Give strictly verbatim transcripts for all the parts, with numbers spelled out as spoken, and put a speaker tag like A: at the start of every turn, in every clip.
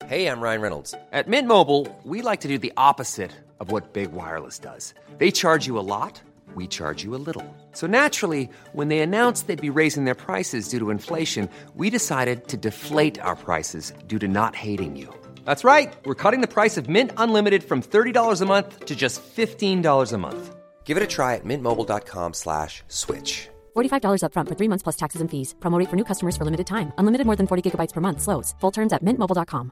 A: Hey, I'm Ryan Reynolds. At Mint Mobile, we like to do the opposite of what Big Wireless does. They charge you a lot, we charge you a little. So naturally, when they announced they'd be raising their prices due to inflation, we decided to deflate our prices due to not hating you. That's right. We're cutting the price of Mint Unlimited from thirty dollars a month to just fifteen dollars a month. Give it a try at mintmobile.com slash switch.
B: forty-five dollars up front for three months plus taxes and fees. Promo rate for new customers for limited time. Unlimited more than forty gigabytes per month. Slows full terms at mint mobile dot com.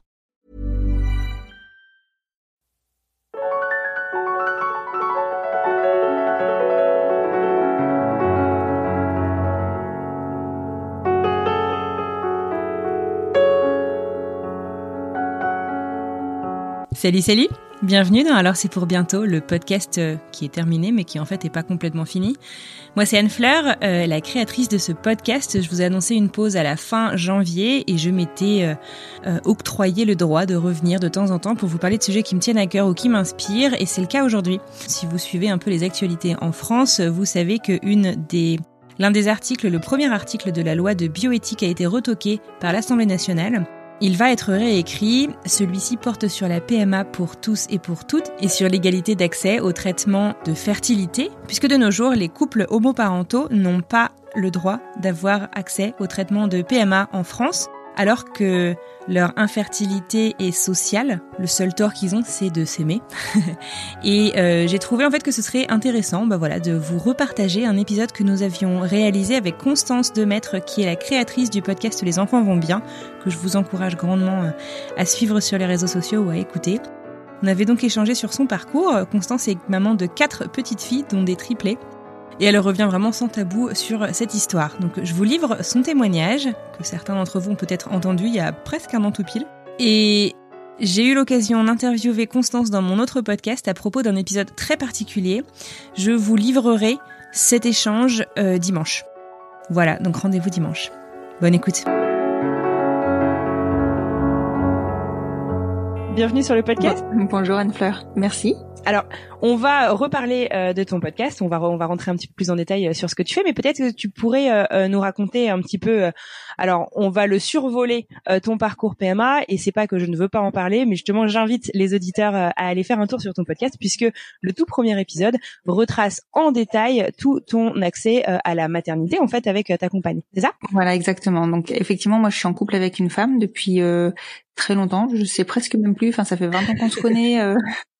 C: Salut, salut! Bienvenue dans Alors c'est pour bientôt, le podcast euh, qui est terminé mais qui en fait est pas complètement fini. Moi c'est Anne Fleur, euh, la créatrice de ce podcast. Je vous ai annoncé une pause à la fin janvier et je m'étais euh, euh, octroyé le droit de revenir de temps en temps pour vous parler de sujets qui me tiennent à cœur ou qui m'inspirent, et c'est le cas aujourd'hui. Si vous suivez un peu les actualités en France, vous savez que une des... l'un des articles, le premier article de la loi de bioéthique a été retoqué par l'Assemblée nationale. Il va être réécrit, celui-ci porte sur la P M A pour tous et pour toutes et sur l'égalité d'accès au traitement de fertilité, puisque de nos jours, les couples homoparentaux n'ont pas le droit d'avoir accès au traitement de P M A en France, alors que leur infertilité est sociale. Le seul tort qu'ils ont, c'est de s'aimer. Et euh, j'ai trouvé en fait que ce serait intéressant, bah voilà, de vous repartager un épisode que nous avions réalisé avec Constance Demaître, qui est la créatrice du podcast Les enfants vont bien, que je vous encourage grandement à suivre sur les réseaux sociaux ou à écouter. On avait donc échangé sur son parcours. Constance est maman de quatre petites filles, dont des triplés. Et elle revient vraiment sans tabou sur cette histoire. Donc je vous livre son témoignage, que certains d'entre vous ont peut-être entendu il y a presque un an tout pile. Et j'ai eu l'occasion d'interviewer Constance dans mon autre podcast à propos d'un épisode très particulier. Je vous livrerai cet échange euh, dimanche. Voilà, donc rendez-vous dimanche. Bonne écoute. Bienvenue sur le podcast.
D: Bonjour Anne-Fleur, merci.
C: Alors, on va reparler euh, de ton podcast, on va re- on va rentrer un petit peu plus en détail euh, sur ce que tu fais, mais peut-être que tu pourrais euh, nous raconter un petit peu. Euh, alors, on va le survoler euh, ton parcours P M A, et c'est pas que je ne veux pas en parler, mais justement, j'invite les auditeurs euh, à aller faire un tour sur ton podcast, puisque le tout premier épisode retrace en détail tout ton accès euh, à la maternité, en fait, avec euh, ta compagne. C'est ça ?
D: Voilà, exactement. Donc, effectivement, moi, je suis en couple avec une femme depuis euh, très longtemps. Je sais presque même plus. Enfin, ça fait vingt ans qu'on se connaît. Euh...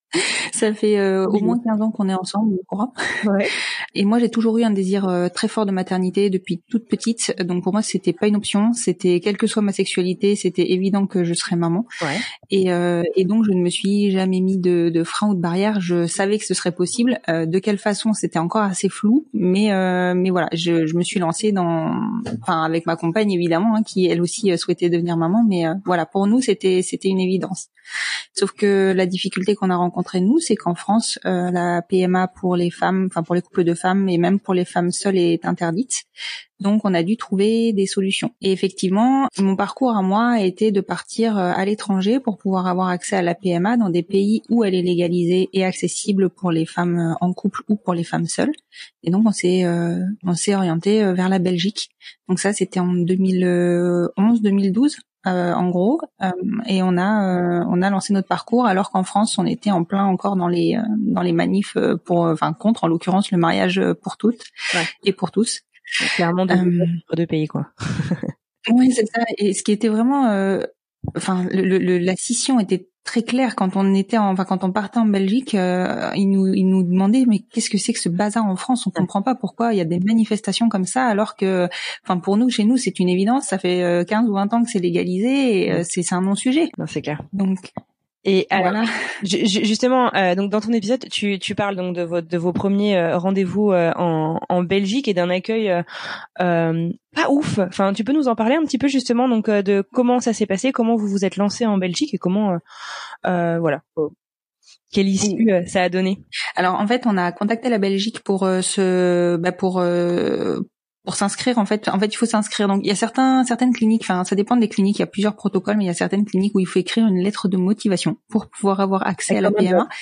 D: Ça fait euh, au moins quinze ans qu'on est ensemble, je crois.
C: Ouais.
D: Et moi, j'ai toujours eu un désir euh, très fort de maternité depuis toute petite. Donc pour moi, c'était pas une option. C'était, quelle que soit ma sexualité, c'était évident que je serais maman.
C: Ouais.
D: Et, euh, et donc, je ne me suis jamais mis de, de frein ou de barrière. Je savais que ce serait possible. Euh, de quelle façon, c'était encore assez flou. Mais euh, mais voilà, je, je me suis lancée dans, enfin avec ma compagne évidemment, hein, qui elle aussi euh, souhaitait devenir maman. Mais euh, voilà, pour nous, c'était c'était une évidence. Sauf que la difficulté qu'on a rencontrée nous, c'est qu'en France, euh, la P M A pour les femmes, enfin pour les couples de femmes et même pour les femmes seules est interdite. Donc on a dû trouver des solutions. Et effectivement, mon parcours à moi a été de partir à l'étranger pour pouvoir avoir accès à la P M A dans des pays où elle est légalisée et accessible pour les femmes en couple ou pour les femmes seules. Et donc on s'est euh, on s'est orienté vers la Belgique. Donc ça c'était en deux mille onze deux mille douze. Euh, en gros, euh, et on a euh, on a lancé notre parcours alors qu'en France on était en plein encore dans les euh, dans les manifs pour enfin contre en l'occurrence le mariage pour toutes ouais. et pour tous.
C: Donc, clairement deux euh, deux pays quoi.
D: Oui c'est ça. Et ce qui était vraiment euh, enfin le, le, la scission était très claire quand on était en, enfin quand on partait en Belgique, euh, ils nous ils nous demandaient mais qu'est-ce que c'est que ce bazar en France, on comprend pas pourquoi il y a des manifestations comme ça alors que enfin pour nous chez nous c'est une évidence, ça fait quinze ou vingt ans que c'est légalisé et euh, c'est c'est un non-sujet.
C: Non, c'est clair.
D: Donc
C: et alors,
D: voilà.
C: Justement, euh, donc dans ton épisode, tu, tu parles donc de, votre, de vos premiers euh, rendez-vous euh, en, en Belgique et d'un accueil euh, euh, pas ouf. Enfin, tu peux nous en parler un petit peu justement donc euh, de comment ça s'est passé, comment vous vous êtes lancé en Belgique et comment, euh, euh, voilà, quelle issue euh, ça a donné.
D: Alors en fait, on a contacté la Belgique pour euh, se, bah, pour euh, pour s'inscrire en fait en fait il faut s'inscrire. Donc il y a certains certaines cliniques, enfin ça dépend des cliniques, il y a plusieurs protocoles, mais il y a certaines cliniques où il faut écrire une lettre de motivation pour pouvoir avoir accès à la P M A.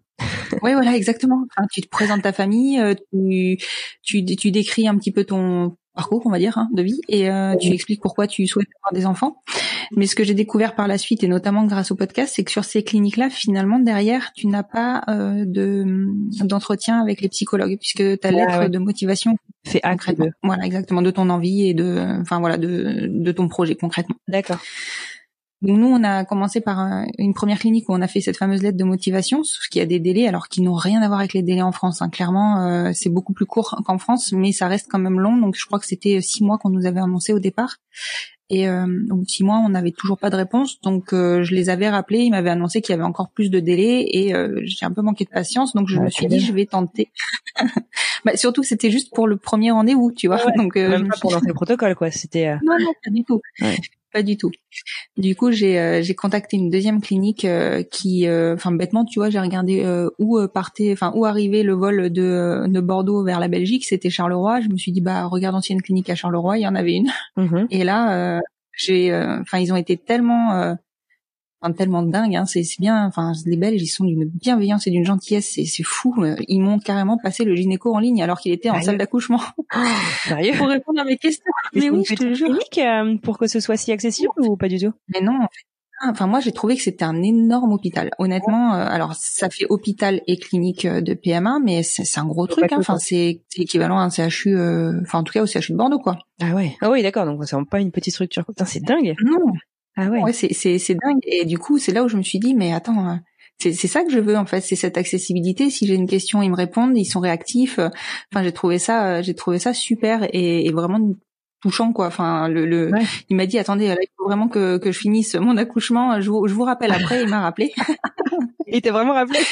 D: Oui, voilà, exactement. Enfin, tu te présentes ta famille, tu tu tu décris un petit peu ton parcours, on va dire, hein, de vie, et euh, tu expliques pourquoi tu souhaites avoir des enfants. Mais ce que j'ai découvert par la suite, et notamment grâce au podcast, c'est que sur ces cliniques-là, finalement, derrière, tu n'as pas euh, de d'entretien avec les psychologues, puisque ta lettre ah ouais. de motivation
C: fait acte de...
D: Voilà, exactement, de ton envie et de, enfin voilà, de de ton projet concrètement.
C: D'accord.
D: Donc nous, on a commencé par un, une première clinique où on a fait cette fameuse lettre de motivation, sauf qu'il y a des délais, alors qui n'ont rien à voir avec les délais en France. Hein. Clairement, euh, c'est beaucoup plus court qu'en France, mais ça reste quand même long. Donc je crois que c'était six mois qu'on nous avait annoncé au départ. Et euh, au bout de six mois, on n'avait toujours pas de réponse. Donc euh, je les avais rappelés, ils m'avaient annoncé qu'il y avait encore plus de délais, et euh, j'ai un peu manqué de patience. Donc je ah, me suis dit, bien. je vais tenter. Bah, surtout, c'était juste pour le premier rendez-vous, tu vois.
C: Ouais,
D: donc euh,
C: même pas pour lancer le protocole, quoi. C'était. Euh...
D: Non, non, pas du tout. Ouais. Pas du tout. Du coup, j'ai euh, j'ai contacté une deuxième clinique euh, qui, enfin euh, bêtement, tu vois, j'ai regardé euh, où euh, partait, enfin où arrivait le vol de de Bordeaux vers la Belgique. C'était Charleroi. Je me suis dit, bah regardons s'il y a une clinique à Charleroi. Il y en avait une. Mm-hmm. Et là, euh, j'ai, enfin euh, ils ont été tellement euh, Enfin, tellement dingue, hein, c'est, c'est bien. Enfin, les Belges, ils sont d'une bienveillance et d'une gentillesse, c'est, c'est fou. Ils m'ont carrément passé le gynéco en ligne alors qu'il était en Sérieux salle d'accouchement. Oh, sérieux pour répondre à mes questions.
C: Mais, mais oui, je te jure. Clinique euh, pour que ce soit si accessible ou pas du tout?
D: Mais non, en fait. Enfin, moi, j'ai trouvé que c'était un énorme hôpital. Honnêtement, euh, alors ça fait hôpital et clinique de P M A, mais c'est, c'est un gros c'est truc. Hein. Enfin, c'est, c'est équivalent à un C H U. Euh, enfin, en tout cas, au C H U de Bordeaux, quoi.
C: Ah ouais. Ah oui, d'accord. Donc c'est pas une petite structure. Putain, c'est dingue.
D: Non.
C: Ah ouais.
D: Ouais, c'est c'est c'est dingue. Et du coup, c'est là où je me suis dit, mais attends, c'est c'est ça que je veux en fait, c'est cette accessibilité. Si j'ai une question, ils me répondent, ils sont réactifs. Enfin, j'ai trouvé ça, j'ai trouvé ça super et, et vraiment touchant quoi. Enfin, le, le ouais. il m'a dit, attendez, là, il faut vraiment que que je finisse mon accouchement. Je vous je vous rappelle après. Il m'a rappelé.
C: Il t'a vraiment rappelé?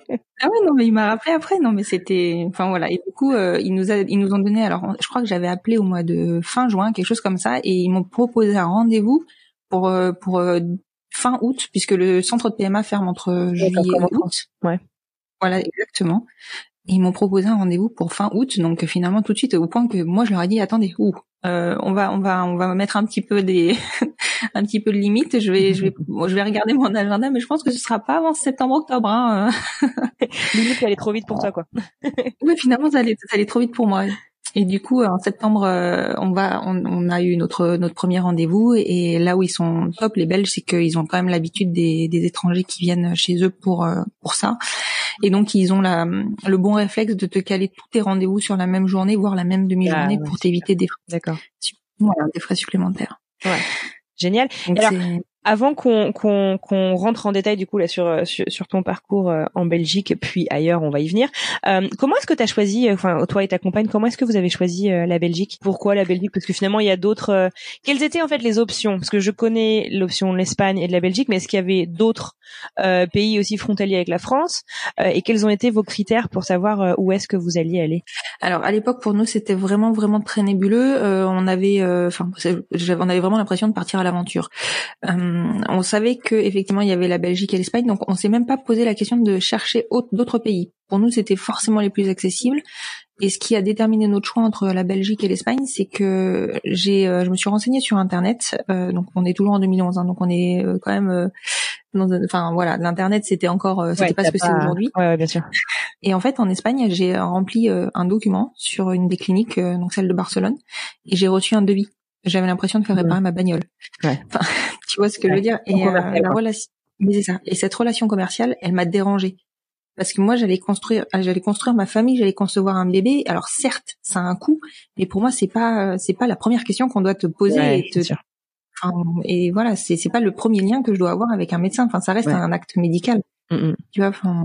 D: Ah ouais, non, mais il m'a rappelé après. Non, mais c'était, enfin voilà. Et du coup, euh, ils nous a, ils nous ont donné. Alors, je crois que j'avais appelé au mois de fin juin, quelque chose comme ça, et ils m'ont proposé un rendez-vous pour pour euh, fin août, puisque le centre de P M A ferme entre juillet et août.
C: Ouais.
D: Voilà, exactement. Et ils m'ont proposé un rendez-vous pour fin août, donc finalement tout de suite au point que moi je leur ai dit attendez, ouh, euh, on va on va on va mettre un petit peu des un petit peu de limite. Je vais je vais bon, je vais regarder mon agenda, mais je pense que ce sera pas avant septembre-octobre. Hein.
C: Limite, ça allait trop vite pour toi, quoi.
D: Oui, finalement ça allait ça allait trop vite pour moi. Et du coup, en septembre, euh, on va, on, on a eu notre notre premier rendez-vous. Et là où ils sont top, les Belges, c'est qu'ils ont quand même l'habitude des, des étrangers qui viennent chez eux pour euh, pour ça. Et donc ils ont la le bon réflexe de te caler tous tes rendez-vous sur la même journée, voire la même demi-journée, ah, ouais, pour t'éviter des frais.
C: D'accord.
D: Voilà, des frais supplémentaires.
C: Ouais. Génial. Donc, alors, avant qu'on, qu'on, qu'on rentre en détail du coup là sur sur, sur ton parcours euh, en Belgique puis ailleurs, on va y venir. Euh, comment est-ce que tu as choisi, enfin toi et ta compagne, comment est-ce que vous avez choisi euh, la Belgique? Pourquoi la Belgique? Parce que finalement il y a d'autres. Euh, quelles étaient en fait les options? Parce que je connais l'option de l'Espagne et de la Belgique, mais est-ce qu'il y avait d'autres euh, pays aussi frontaliers avec la France? euh, Et quels ont été vos critères pour savoir euh, où est-ce que vous alliez aller?
D: Alors à l'époque pour nous c'était vraiment vraiment très nébuleux. Euh, on avait, enfin, euh, on avait vraiment l'impression de partir à l'aventure. Euh, on savait que effectivement il y avait la Belgique et l'Espagne, donc on s'est même pas posé la question de chercher autre, d'autres pays. Pour nous, c'était forcément les plus accessibles. Et ce qui a déterminé notre choix entre la Belgique et l'Espagne, c'est que j'ai, euh, je me suis renseignée sur Internet. Euh, donc on est toujours en deux mille onze, hein, donc on est euh, quand même, euh, dans, enfin voilà, l'Internet c'était encore, euh, c'était ouais, pas ce que pas... c'est aujourd'hui.
C: Ouais, ouais, bien sûr.
D: Et en fait, en Espagne, j'ai rempli euh, un document sur une des cliniques, euh, donc celle de Barcelone, et j'ai reçu un devis. J'avais l'impression de faire réparer mmh. ma bagnole. Ouais. Enfin, tu vois ce que ouais. je veux dire. Et euh, la relation, mais c'est ça. Et cette relation commerciale, elle m'a dérangée. Parce que moi, j'allais construire, j'allais construire ma famille, j'allais concevoir un bébé. Alors certes, ça a un coût, mais pour moi, c'est pas, c'est pas la première question qu'on doit te poser.
C: Ouais,
D: et, te,
C: sûr.
D: Enfin, et voilà, c'est, c'est pas le premier lien que je dois avoir avec un médecin. Enfin, ça reste ouais. un acte médical. Mm-hmm. Tu vois. Enfin.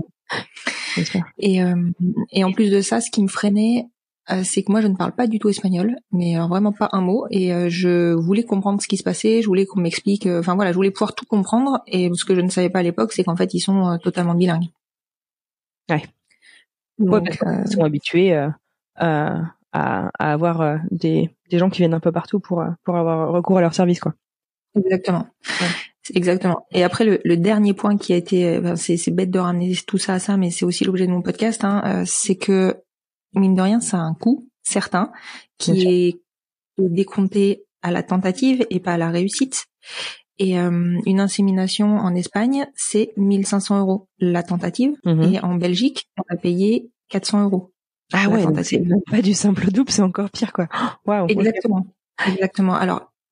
D: Et euh, et en plus de ça, ce qui me freinait, euh, c'est que moi, je ne parle pas du tout espagnol, mais alors vraiment pas un mot. Et euh, je voulais comprendre ce qui se passait, je voulais qu'on m'explique. Enfin euh, voilà, je voulais pouvoir tout comprendre. Et ce que je ne savais pas à l'époque, c'est qu'en fait, ils sont euh, totalement bilingues.
C: Ouais. Donc, ouais, parce euh... ils sont habitués euh, à, à avoir euh, des, des gens qui viennent un peu partout pour, pour avoir recours à leurs services, quoi.
D: Exactement. Ouais. Exactement. Et après, le, le dernier point qui a été, ben, c'est, c'est bête de ramener tout ça à ça, mais c'est aussi l'objet de mon podcast, hein, euh, c'est que, mine de rien, ça a un coût certain qui est décompté à la tentative et pas à la réussite. Et euh, une insémination en Espagne, c'est mille cinq cents euros la tentative. Mm-hmm. Et en Belgique, on a payé quatre cents euros.
C: Ah ouais, donc c'est pas du simple double, c'est encore pire, quoi. Waouh.
D: Exactement. Okay. Exactement. Alors,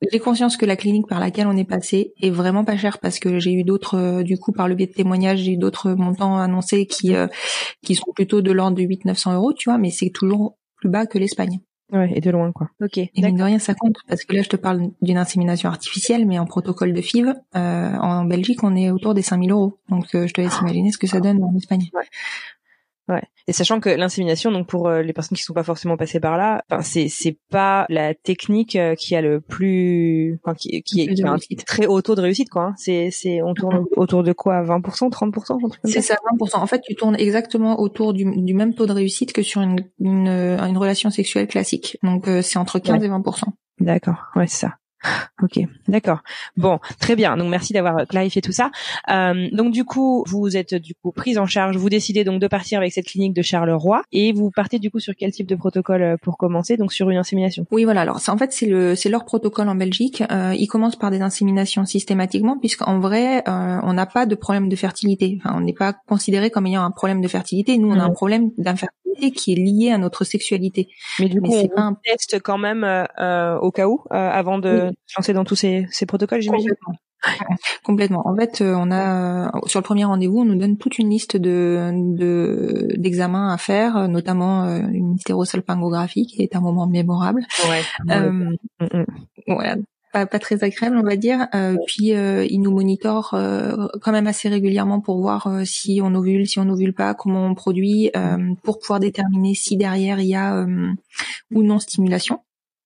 D: j'ai conscience que la clinique par laquelle on est passé est vraiment pas chère parce que j'ai eu d'autres, euh, du coup, par le biais de témoignages, j'ai eu d'autres montants annoncés qui euh, qui sont plutôt de l'ordre de huit neuf cents euros, tu vois, mais c'est toujours plus bas que l'Espagne.
E: Ouais, et de loin, quoi. Ok.
D: Et mine de rien, ça compte parce que là, je te parle d'une insémination artificielle, mais en protocole de F I V, euh, en Belgique, on est autour des cinq mille euros. Donc, euh, je te laisse imaginer ce que ça donne en Espagne.
E: Ouais. Ouais. Et sachant que l'insémination, donc pour euh, les personnes qui sont pas forcément passées par là, enfin c'est c'est pas la technique euh, qui a le plus, enfin qui qui, qui a un très haut taux de réussite, quoi. Hein. C'est c'est on tourne autour de quoi, vingt pour cent, trente pour cent, un truc comme
D: c'est
E: ça.
D: ça, vingt pour cent. En fait, tu tournes exactement autour du, du même taux de réussite que sur une une, une relation sexuelle classique. Donc euh, c'est entre quinze ouais. et vingt pour cent.
E: D'accord. Ouais, c'est ça. Ok, d'accord. Bon, très bien. Donc merci d'avoir clarifié tout ça. Euh, donc du coup, vous êtes du coup prise en charge. Vous décidez donc de partir avec cette clinique de Charleroi et vous partez du coup sur quel type de protocole pour commencer? Donc sur une insémination.
D: Oui, voilà. Alors c'est en fait c'est le c'est leur protocole en Belgique. Euh, ils commencent par des inséminations systématiquement puisqu'en vrai euh, on n'a pas de problème de fertilité. Enfin, on n'est pas considéré comme ayant un problème de fertilité. Nous on mmh. a un problème d'infertilité qui est lié à notre sexualité.
E: Mais du coup, Mais on, un... teste quand même euh, au cas où, euh, avant de oui. se lancer dans tous ces, ces protocoles, j'imagine.
D: Complètement. Complètement. En fait, on a sur le premier rendez-vous, on nous donne toute une liste de de d'examens à faire, notamment une hystérosalpingographie qui est un moment mémorable.
E: Ouais.
D: Euh, ouais. Voilà. Pas, pas très agréable, on va dire. Euh, puis euh, ils nous monitorent euh, quand même assez régulièrement pour voir euh, si on ovule, si on ovule pas, comment on produit, euh, pour pouvoir déterminer si derrière il y a euh, ou non stimulation.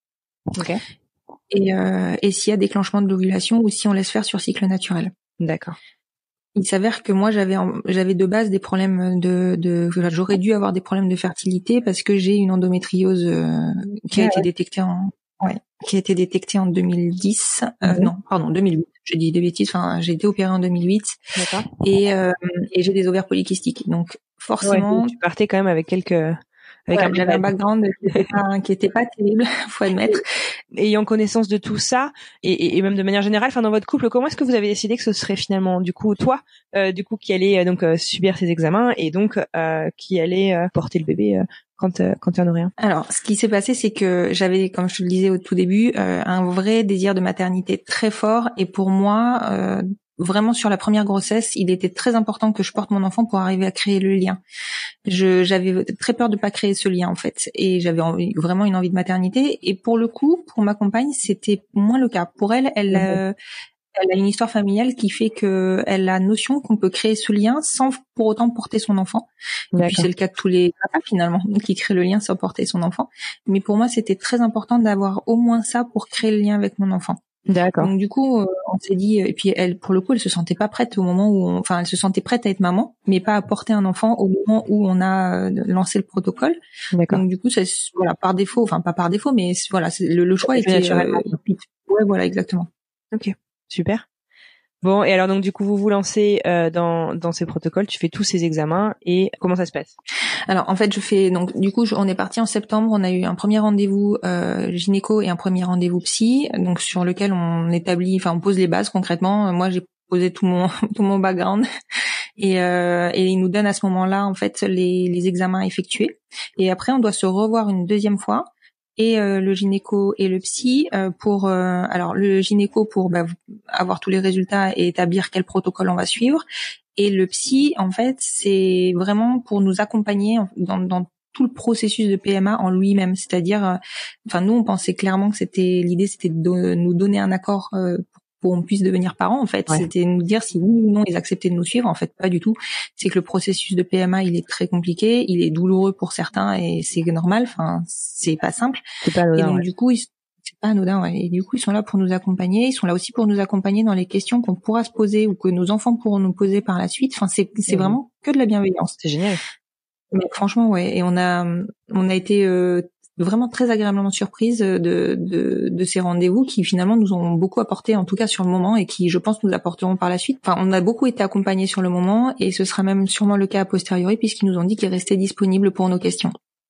E: Ok.
D: Et, euh, et s'il y a déclenchement de l'ovulation ou si on laisse faire sur cycle naturel.
E: D'accord.
D: Il s'avère que moi j'avais j'avais de base des problèmes de de j'aurais dû avoir des problèmes de fertilité parce que j'ai une endométriose euh, qui a ouais. été détectée en ouais qui a été détectée en deux mille dix euh, mmh. non pardon deux mille huit. Je dis des bêtises, enfin j'ai été opérée en deux mille huit.
E: D'accord.
D: Et euh, et j'ai des ovaires polykystiques. Donc forcément
E: ouais, tu partais quand même avec quelques avec
D: ouais,
E: un
D: j'avais un background qui était pas qui était pas terrible, faut admettre.
E: Ayant connaissance de tout ça et, et, et même de manière générale, enfin dans votre couple, comment est-ce que vous avez décidé que ce serait finalement du coup toi, euh, du coup qui allait euh, donc euh, subir ces examens et donc euh, qui allait euh, porter le bébé euh, quand euh, quand il y en aurait un?
D: Alors, ce qui s'est passé, c'est que j'avais, comme je te le disais au tout début, euh, un vrai désir de maternité très fort et pour moi. Euh, Vraiment sur la première grossesse, il était très important que je porte mon enfant pour arriver à créer le lien. Je, j'avais très peur de pas créer ce lien en fait, et j'avais envie, vraiment une envie de maternité. Et pour le coup, pour ma compagne, c'était moins le cas. Pour elle, elle, euh, elle a une histoire familiale qui fait que elle a notion qu'on peut créer ce lien sans pour autant porter son enfant. Et puis c'est le cas de tous les papas finalement qui créent le lien sans porter son enfant. Mais pour moi, c'était très important d'avoir au moins ça pour créer le lien avec mon enfant.
E: D'accord.
D: Donc du coup, euh, on s'est dit, et puis elle, pour le coup, elle se sentait pas prête au moment où, on, enfin, elle se sentait prête à être maman, mais pas à porter un enfant au moment où on a euh, lancé le protocole.
E: D'accord.
D: Donc du coup, c'est voilà par défaut, enfin pas par défaut, mais voilà, c'est, le, le choix était. Euh, ouais, voilà, exactement.
E: Ok, super. Bon, et alors donc du coup vous vous lancez euh, dans dans ces protocoles, tu fais tous ces examens et comment ça se passe?
D: Alors en fait je fais donc du coup je, on est parti en septembre, on a eu un premier rendez-vous euh, gynéco et un premier rendez-vous psy, donc sur lequel on établit, enfin on pose les bases concrètement. Moi j'ai posé tout mon tout mon background et euh, et il nous donne à ce moment-là en fait les les examens à effectuer et après on doit se revoir une deuxième fois. Et euh, le gynéco et le psy euh, pour euh, alors le gynéco pour bah, avoir tous les résultats et établir quel protocole on va suivre et le psy en fait c'est vraiment pour nous accompagner dans, dans tout le processus de P M A en lui-même, c'est-à-dire euh, enfin nous on pensait clairement que c'était l'idée c'était de do- nous donner un accord euh, pour qu'on puisse devenir parents en fait, ouais. C'était nous dire si oui ou non ils acceptaient de nous suivre, en fait pas du tout. C'est que le processus de P M A il est très compliqué, il est douloureux pour certains et c'est normal, enfin c'est pas simple.
E: C'est pas anodin,
D: et donc
E: ouais.
D: du coup ils, c'est pas anodin ouais. Et du coup ils sont là pour nous accompagner, ils sont là aussi pour nous accompagner dans les questions qu'on pourra se poser ou que nos enfants pourront nous poser par la suite. Enfin c'est c'est mmh. vraiment que de la bienveillance.
E: C'est génial.
D: Mais franchement ouais, et on a on a été euh, vraiment très agréablement surprise de, de, de ces rendez-vous qui finalement nous ont beaucoup apporté, en tout cas sur le moment, et qui je pense nous apporteront par la suite. Enfin, on a beaucoup été accompagnés sur le moment et ce sera même sûrement le cas a posteriori puisqu'ils nous ont dit qu'ils restaient disponibles pour nos questions.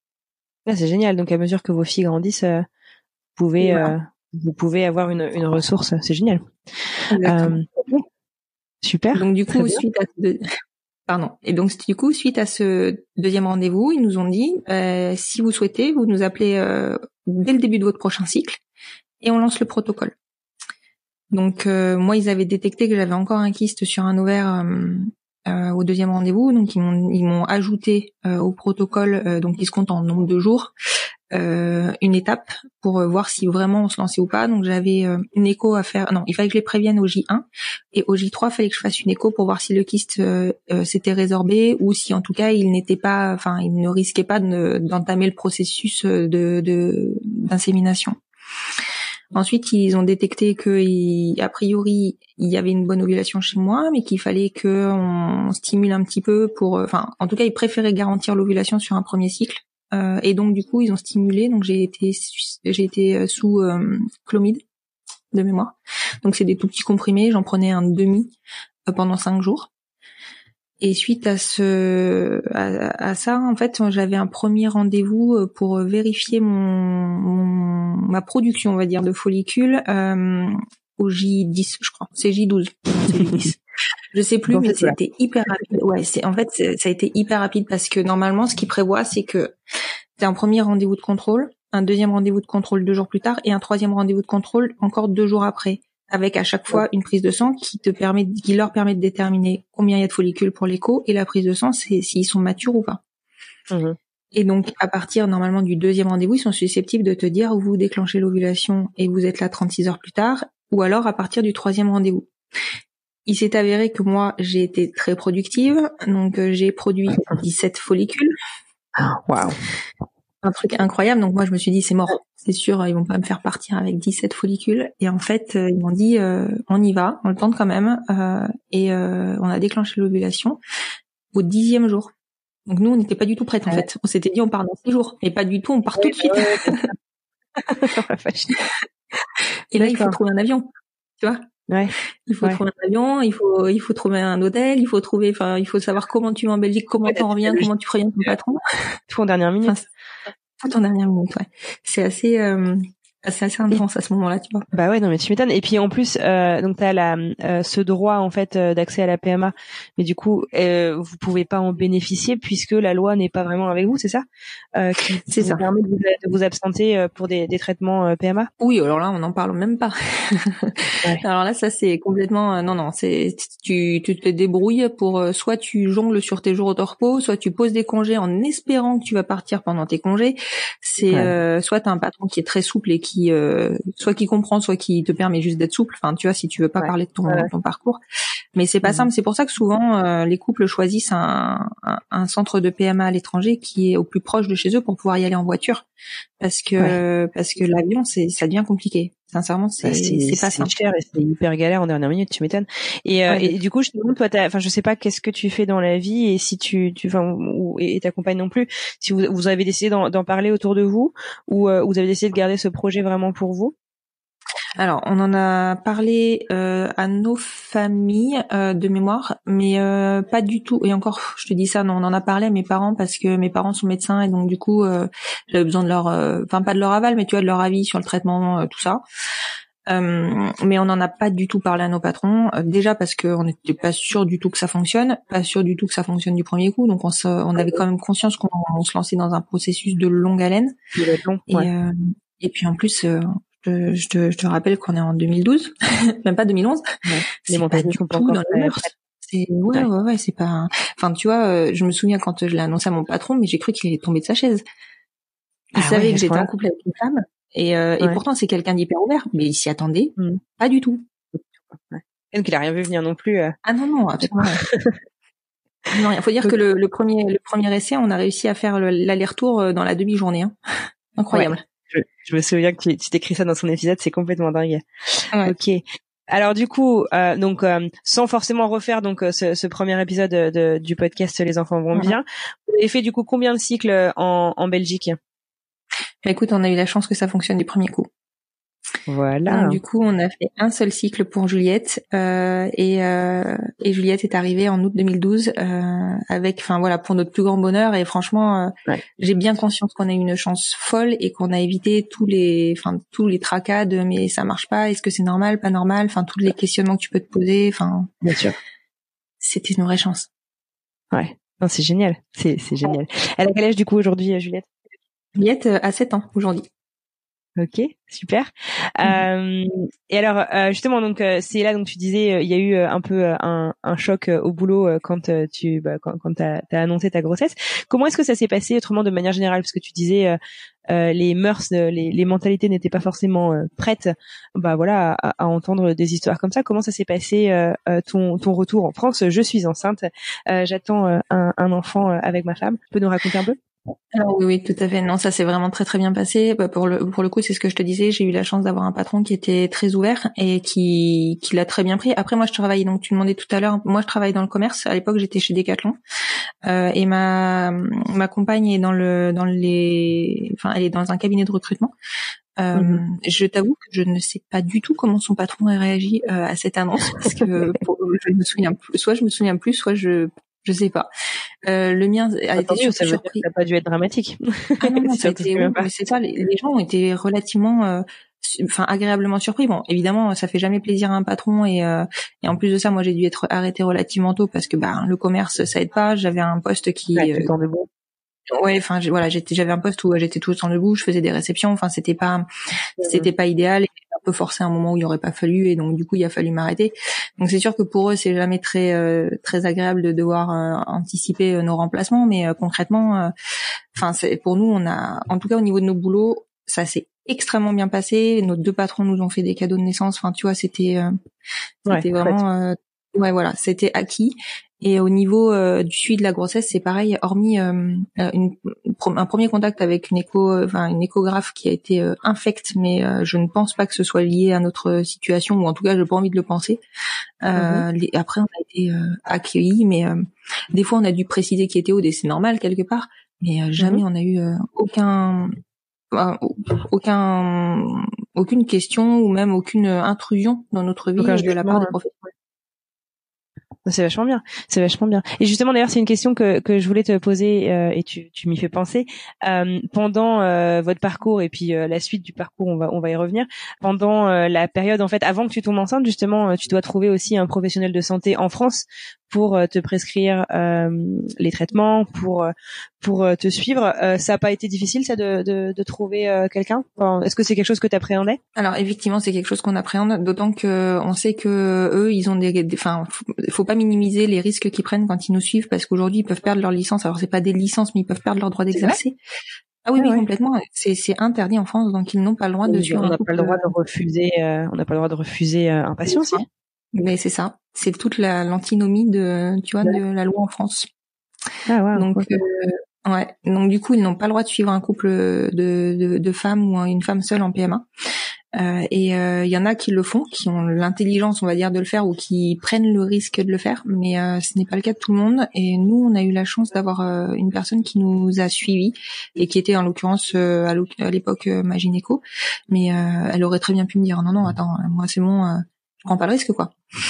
E: Là, c'est génial. Donc à mesure que vos filles grandissent, euh, vous pouvez voilà. euh, vous pouvez avoir une, une ressource. C'est génial.
D: Exactement.
E: Euh, super.
D: Donc du coup, suite à de... Pardon. Et donc du coup, suite à ce deuxième rendez-vous, ils nous ont dit euh, si vous souhaitez, vous nous appelez euh, dès le début de votre prochain cycle et on lance le protocole. Donc euh, moi, ils avaient détecté que j'avais encore un kyste sur un ovaire euh, euh, au deuxième rendez-vous, donc ils m'ont ils m'ont ajouté euh, au protocole, euh, donc qui se compte en nombre de jours, euh, une étape pour euh, voir si vraiment on se lançait ou pas. Donc j'avais euh, une écho à faire. Non, il fallait que je les prévienne au J un et au J trois, il fallait que je fasse une écho pour voir si le kyste euh, euh, s'était résorbé ou si en tout cas il n'était pas, enfin il ne risquait pas de, d'entamer le processus de, de d'insémination. Ensuite, ils ont détecté que, il, a priori, il y avait une bonne ovulation chez moi, mais qu'il fallait que on stimule un petit peu pour, enfin, en tout cas, ils préféraient garantir l'ovulation sur un premier cycle. Euh, et donc, du coup, ils ont stimulé. Donc, j'ai été, j'ai été sous euh, Clomid de mémoire. Donc, c'est des tout petits comprimés. J'en prenais un demi euh, pendant cinq jours. Et suite à ce, à, à ça, en fait, j'avais un premier rendez-vous pour vérifier mon, mon ma production, on va dire, de follicules euh, au J dix, je crois. C'est J douze, c'est J dix. Je sais plus, mais c'était hyper rapide. Ouais, c'est en fait, c'est, ça a été hyper rapide parce que normalement, ce qu'ils prévoient, c'est que c'est un premier rendez-vous de contrôle, un deuxième rendez-vous de contrôle deux jours plus tard et un troisième rendez-vous de contrôle encore deux jours après, avec à chaque fois une prise de sang qui te permet, qui leur permet de déterminer combien il y a de follicules pour l'écho, et la prise de sang, c'est s'ils sont matures ou pas. Mmh. Et donc, à partir, normalement, du deuxième rendez-vous, ils sont susceptibles de te dire, vous déclenchez l'ovulation et vous êtes là trente-six heures plus tard, ou alors à partir du troisième rendez-vous. Il s'est avéré que moi, j'ai été très productive, donc euh, j'ai produit dix-sept follicules.
E: Waouh.
D: Un truc incroyable. Donc moi, je me suis dit, c'est mort. C'est sûr, ils vont pas me faire partir avec dix-sept follicules. Et en fait, euh, ils m'ont dit, euh, on y va, on le tente quand même. Euh, et euh, on a déclenché l'ovulation au dixième jour. Donc nous, on n'était pas du tout prêtes, en fait. On s'était dit, on part dans six jours. Mais pas du tout, on part oui, tout de suite. Ouais, et là, il faut trouver un avion. Tu vois?
E: Ouais.
D: Il faut
E: ouais.
D: trouver un avion, il faut, il faut trouver un hôtel, il faut trouver, enfin, il faut savoir comment tu vas en Belgique, comment ouais, t'en reviens, comment tu préviens ton patron.
E: Tout en dernière minute.
D: Enfin, tout en dernière minute, ouais. C'est assez, euh, c'est assez intense à ce moment-là, tu vois.
E: Bah ouais, non mais tu m'étonnes. Et puis en plus, euh, donc t'as la, euh, ce droit en fait euh, d'accès à la P M A, mais du coup, euh, vous pouvez pas en bénéficier puisque la loi n'est pas vraiment avec vous, c'est ça euh, qui
D: c'est
E: vous
D: ça.
E: permet de vous, de vous absenter euh, pour des, des traitements euh, P M A.
D: Oui, alors là, on n'en parle même pas. Ouais. Alors là, ça c'est complètement, euh, non, non, c'est tu, tu te débrouilles pour euh, soit tu jongles sur tes jours au repos, soit tu poses des congés en espérant que tu vas partir pendant tes congés. C'est ouais. euh, soit t'as un patron qui est très souple et qui euh, soit qui comprend, soit qui te permet juste d'être souple. Enfin, tu vois, si tu veux pas ouais. parler de ton, ouais. ton parcours. Mais c'est pas mmh. simple. C'est pour ça que souvent euh, les couples choisissent un, un, un centre de P M A à l'étranger qui est au plus proche de chez eux pour pouvoir y aller en voiture, parce que ouais. parce que l'avion c'est ça devient compliqué. Sincèrement, c'est, bah c'est, c'est pas simple.
E: C'est cher et c'est hyper galère en dernière minute, tu m'étonnes. Et, euh, ouais, et, et du coup, je te demande, toi, enfin, je sais pas qu'est-ce que tu fais dans la vie et si tu, tu, enfin, ou, et ta compagne non plus, si vous, vous avez décidé d'en, d'en parler autour de vous ou euh, vous avez décidé de garder ce projet vraiment pour vous.
D: Alors, on en a parlé euh, à nos familles euh, de mémoire, mais euh, pas du tout. Et encore, je te dis ça, non, on en a parlé à mes parents parce que mes parents sont médecins et donc du coup, euh, j'avais besoin de leur, enfin euh, pas de leur aval, mais tu vois, de leur avis sur le traitement, euh, tout ça. Euh, mais on n'en a pas du tout parlé à nos patrons. Euh, déjà parce qu'on n'était pas sûr du tout que ça fonctionne, pas sûr du tout que ça fonctionne du premier coup. Donc on, se, on avait quand même conscience qu'on on se lançait dans un processus de longue haleine.
E: Long,
D: et,
E: ouais.
D: euh, et puis en plus. Euh, Je, je, te, je te rappelle qu'on est en deux mille douze, même pas deux mille onze. Ouais,
E: les montagnes sont pas encore dans les mœurs.
D: C'est ouais, ouais, ouais, ouais, c'est pas. Enfin, tu vois, euh, je me souviens quand je l'ai annoncé à mon patron, mais j'ai cru qu'il allait tomber de sa chaise. Il ah savait ouais, que j'étais en couple avec une femme, et, euh, ouais. et pourtant c'est quelqu'un d'hyper ouvert, mais il s'y attendait mm. pas du tout.
E: Ouais. Et donc il a rien vu venir non plus. Euh...
D: Ah non non, absolument. Non, il faut dire que le, le premier, le premier essai, on a réussi à faire le, l'aller-retour dans la demi-journée. Hein. Incroyable.
E: Ouais. Je, je me souviens que tu, tu t'écris ça dans son épisode, c'est complètement dingue. Ouais. Ok. Alors du coup, euh, donc euh, sans forcément refaire donc euh, ce, ce premier épisode de, de, du podcast Les enfants vont bien, vous avez fait du coup combien de cycles en, en Belgique?
D: Bah, écoute, on a eu la chance que ça fonctionne du premier coup.
E: Voilà.
D: Donc, du coup, on a fait un seul cycle pour Juliette euh, et, euh, et Juliette est arrivée en août deux mille douze euh, avec, enfin voilà, pour notre plus grand bonheur. Et franchement, euh, ouais. j'ai bien conscience qu'on a eu une chance folle et qu'on a évité tous les, enfin tous les tracas de mais ça marche pas, est-ce que c'est normal, pas normal, enfin tous les questionnements que tu peux te poser, enfin.
E: Bien sûr.
D: C'était une vraie chance.
E: Ouais. Non, c'est génial. C'est c'est génial. Elle a quel âge du coup aujourd'hui, Juliette?
D: Juliette a sept ans aujourd'hui.
E: Ok, super. Mmh. Euh, et alors euh, justement donc euh, c'est là donc tu disais euh, il y a eu euh, un peu euh, un, un choc euh, au boulot euh, quand euh, tu bah, quand, quand t'as, t'as annoncé ta grossesse. Comment est-ce que ça s'est passé autrement de manière générale, parce que tu disais euh, euh, les mœurs, euh, les, les mentalités n'étaient pas forcément euh, prêtes, bah voilà à, à entendre des histoires comme ça. Comment ça s'est passé euh, ton ton retour en France? Je suis enceinte, euh, j'attends euh, un, un enfant euh, avec ma femme. Tu peux nous raconter un peu?
D: Alors oui, oui, tout à fait. Non, ça s'est vraiment très très bien passé. Bah, pour le pour le coup, c'est ce que je te disais. J'ai eu la chance d'avoir un patron qui était très ouvert et qui qui l'a très bien pris. Après, moi, je travaille. Donc, tu demandais tout à l'heure. Moi, je travaille dans le commerce. À l'époque, j'étais chez Decathlon euh, et ma ma compagne est dans le dans les. Enfin, elle est dans un cabinet de recrutement. Euh, mmh. Je t'avoue que je ne sais pas du tout comment son patron a réagi euh, à cette annonce parce que pour, je me souviens plus. Soit je me souviens plus, soit je je sais pas. Euh, le mien a été surpris.
E: Ça veut dire que ça n'a pas dû être dramatique.
D: Ah non, non, ça a été, oui, mais c'est ça. Les, les gens ont été relativement, euh, enfin, agréablement surpris. Bon, évidemment, ça fait jamais plaisir à un patron et, euh, et en plus de ça, moi, j'ai dû être arrêtée relativement tôt parce que, bah, le commerce, ça aide pas. J'avais un poste qui,
E: ouais, tout le temps debout.
D: Ouais, enfin, voilà, j'étais, j'avais un poste où j'étais tout le temps debout, je faisais des réceptions. Enfin, c'était pas, mmh. c'était pas idéal. Et un peu forcé à un moment où il aurait pas fallu, et donc du coup, il a fallu m'arrêter. Donc c'est sûr que pour eux, c'est jamais très, euh, très agréable de devoir euh, anticiper euh, nos remplacements, mais euh, concrètement, enfin, euh, c'est pour nous, on a, en tout cas au niveau de nos boulots, ça s'est extrêmement bien passé. Nos deux patrons nous ont fait des cadeaux de naissance. Enfin, tu vois, c'était, euh, c'était ouais, vraiment, euh, ouais, voilà, c'était acquis. Et au niveau euh, du suivi de la grossesse, c'est pareil, hormis euh, une, un premier contact avec une écho, enfin une échographe qui a été euh, infecte, mais euh, je ne pense pas que ce soit lié à notre situation, ou en tout cas, j'ai pas envie de le penser. Euh, mm-hmm. les, après, on a été euh, accueillis, mais euh, des fois, on a dû préciser qui était Aude, et c'est normal quelque part, mais euh, jamais mm-hmm. on a eu euh, aucun, euh, aucun, aucune question ou même aucune intrusion dans notre vie de la part des professionnels.
E: C'est vachement bien, c'est vachement bien. Et justement, d'ailleurs, c'est une question que que je voulais te poser euh, et tu tu m'y fais penser. Euh, pendant euh, votre parcours et puis euh, la suite du parcours, on va on va y revenir. Pendant euh, la période, en fait, avant que tu tombes enceinte, justement, tu dois trouver aussi un professionnel de santé en France pour euh, te prescrire euh, les traitements, pour euh, pour euh, te suivre. Euh, ça a pas été difficile, ça, de de, de trouver euh, quelqu'un? Enfin, est-ce que c'est quelque chose que tu appréhendais?
D: Alors effectivement, c'est quelque chose qu'on appréhende, d'autant que on sait que eux, ils ont des, enfin, faut, faut pas minimiser les risques qu'ils prennent quand ils nous suivent, parce qu'aujourd'hui, ils peuvent perdre leur licence. Alors c'est pas des licences, mais ils peuvent perdre leur droit d'exercer. Ah oui, ah oui, ouais. Complètement. C'est, c'est interdit en France, donc ils n'ont pas le droit de suivre.
E: On n'a pas le droit de refuser. Euh, on n'a pas le droit de refuser euh, un patient, si.
D: Mais c'est ça. C'est toute la l'antinomie de, tu vois, ouais. de la loi en France.
E: Ah ouais.
D: Donc
E: okay.
D: euh, ouais. Donc du coup, ils n'ont pas le droit de suivre un couple de de, de femmes ou une femme seule en P M A. Euh, et il euh, y en a qui le font, qui ont l'intelligence, on va dire, de le faire, ou qui prennent le risque de le faire, mais euh, ce n'est pas le cas de tout le monde. Et nous, on a eu la chance d'avoir euh, une personne qui nous a suivis et qui était en l'occurrence euh, à, à l'époque euh, ma gynéco, mais euh, elle aurait très bien pu me dire non non attends, moi c'est bon, euh, je prends pas le risque quoi.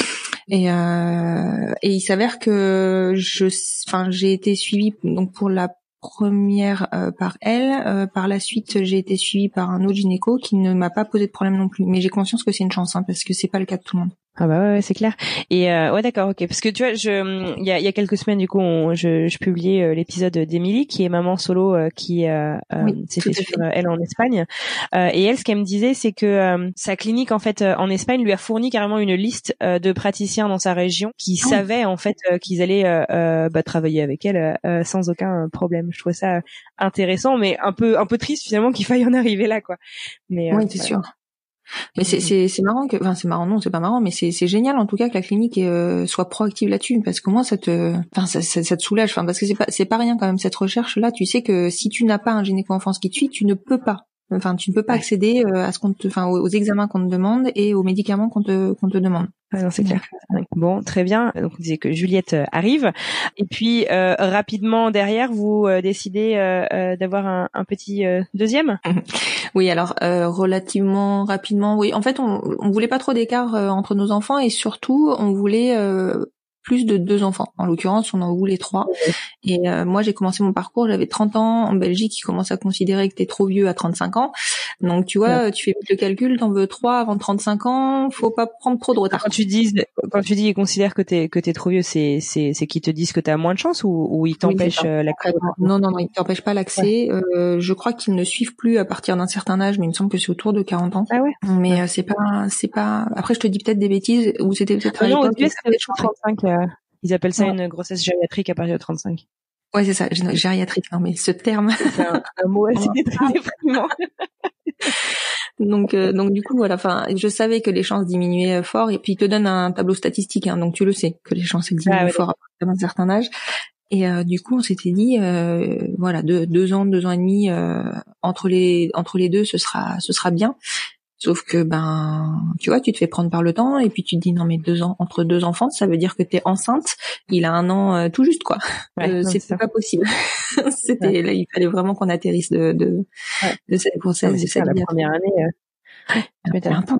D: Et euh, et il s'avère que je, enfin j'ai été suivie donc pour la première euh, par elle, euh, par la suite j'ai été suivie par un autre gynéco qui ne m'a pas posé de problème non plus, mais j'ai conscience que c'est une chance hein, parce que c'est pas le cas de tout le monde.
E: Ah bah ouais, ouais c'est clair. Et euh, ouais d'accord, ok, parce que tu vois, je il y a, y a quelques semaines du coup, on, je, je publiais euh, l'épisode d'Émilie qui est maman solo euh, qui euh, oui, s'est fait sur euh, elle en Espagne. Euh, et elle, ce qu'elle me disait, c'est que euh, sa clinique en fait euh, en Espagne lui a fourni carrément une liste euh, de praticiens dans sa région qui oh. savaient en fait euh, qu'ils allaient euh, euh, bah, travailler avec elle euh, sans aucun problème. Je trouvais ça intéressant, mais un peu un peu triste finalement qu'il faille en arriver là quoi. Mais
D: oui,
E: euh,
D: c'est ouais. sûr. Mais c'est c'est c'est marrant que, enfin c'est marrant non c'est pas marrant mais c'est c'est génial en tout cas que la clinique euh, soit proactive là-dessus, parce que moi ça te, enfin ça, ça ça te soulage, enfin parce que c'est pas c'est pas rien quand même cette recherche là. Tu sais que si tu n'as pas un gynéco-enfance qui te suit, tu ne peux pas, enfin tu ne peux pas accéder euh, à ce qu'on te, enfin aux, aux examens qu'on te demande et aux médicaments qu'on te qu'on te demande.
E: Ah non, c'est clair. Bon, très bien. Donc, on disait que Juliette arrive. Et puis, euh, rapidement derrière, vous euh, décidez euh, euh, d'avoir un, un petit euh, deuxième.
D: Oui, alors euh, relativement rapidement. Oui, en fait, on, on voulait pas trop d'écart euh, entre nos enfants et surtout, on voulait euh, plus de deux enfants. En l'occurrence, on en voulait trois. Et euh, moi, j'ai commencé mon parcours, j'avais trente ans. En Belgique, ils commencent à considérer que t'es trop vieux à trente-cinq ans. Donc, tu vois, ouais. tu fais le calcul, t'en veux trois avant trente-cinq ans, faut pas prendre trop de retard.
E: Quand tu dis, quand tu dis, ils considèrent que t'es que t'es trop vieux, c'est c'est c'est qu'ils te disent que t'as moins de chance ou ou ils t'empêchent oui, l'accès.
D: Non, non, non, ils t'empêchent pas l'accès. Ouais. Euh, je crois qu'ils ne suivent plus à partir d'un certain âge, mais il me semble que c'est autour de quarante ans.
E: Ah ouais.
D: Mais ouais. Euh, c'est pas, c'est pas. Après, je te dis peut-être des bêtises ou c'était peut-être.
E: Non, aux U S, c'est trente-cinq. Euh, ils appellent ça ouais. une grossesse gériatrique à partir de trente-cinq.
D: Ouais, c'est ça, gériatrique. Non, mais ce terme.
E: C'est un, un mot assez très déprimant.
D: Donc, euh, donc du coup, voilà. Enfin, je savais que les chances diminuaient fort, et puis il te donne un tableau statistique, hein, donc tu le sais que les chances elles diminuent ah, ouais, fort à partir d'un certain âge. Et euh, du coup, on s'était dit, euh, voilà, deux, deux ans, deux ans et demi euh, entre les entre les deux, ce sera, ce sera bien. Sauf que ben, tu vois, tu te fais prendre par le temps et puis tu te dis non mais deux ans entre deux enfants, ça veut dire que t'es enceinte. Il a un an euh, tout juste quoi. Ouais, euh, c'était c'est pas possible. C'était ouais. Là, il fallait vraiment qu'on atterrisse de de, ouais. de cette grossesse.
E: Ouais, c'est ça, la première année. Euh...
D: Ouais, c'est intense.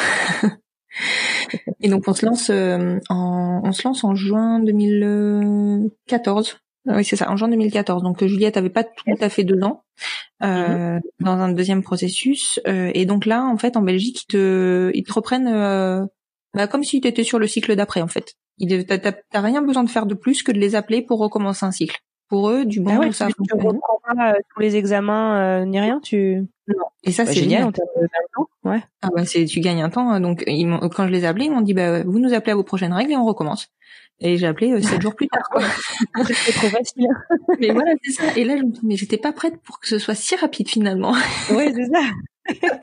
D: Et donc on se lance euh, en on se lance en juin deux mille quatorze. Oui, c'est ça, en juin deux mille quatorze. Donc Juliette avait pas tout à fait deux ans euh, mm-hmm. dans un deuxième processus. Euh, et donc là, en fait, en Belgique, ils te ils te reprennent euh, bah, comme si tu étais sur le cycle d'après, en fait. Ils, t'as, t'as rien besoin de faire de plus que de les appeler pour recommencer un cycle. Pour eux, du moment
E: ah ouais,
D: où ça
E: tu ne reprends pas euh, tous les examens euh, ni rien, tu
D: non. Et ça bah, c'est
E: génial
D: génial.
E: En termes de temps. Ouais.
D: Ah bah c'est tu gagnes un temps. Donc ils m'ont, quand je les ai appelés, ils m'ont dit bah vous nous appelez à vos prochaines règles et on recommence. Et j'ai appelé euh, sept jours plus tard, quoi.
E: C'est trop facile.
D: Mais voilà, c'est ça. Et là, je me dis, mais j'étais pas prête pour que ce soit si rapide, finalement.
E: Ouais, c'est ça.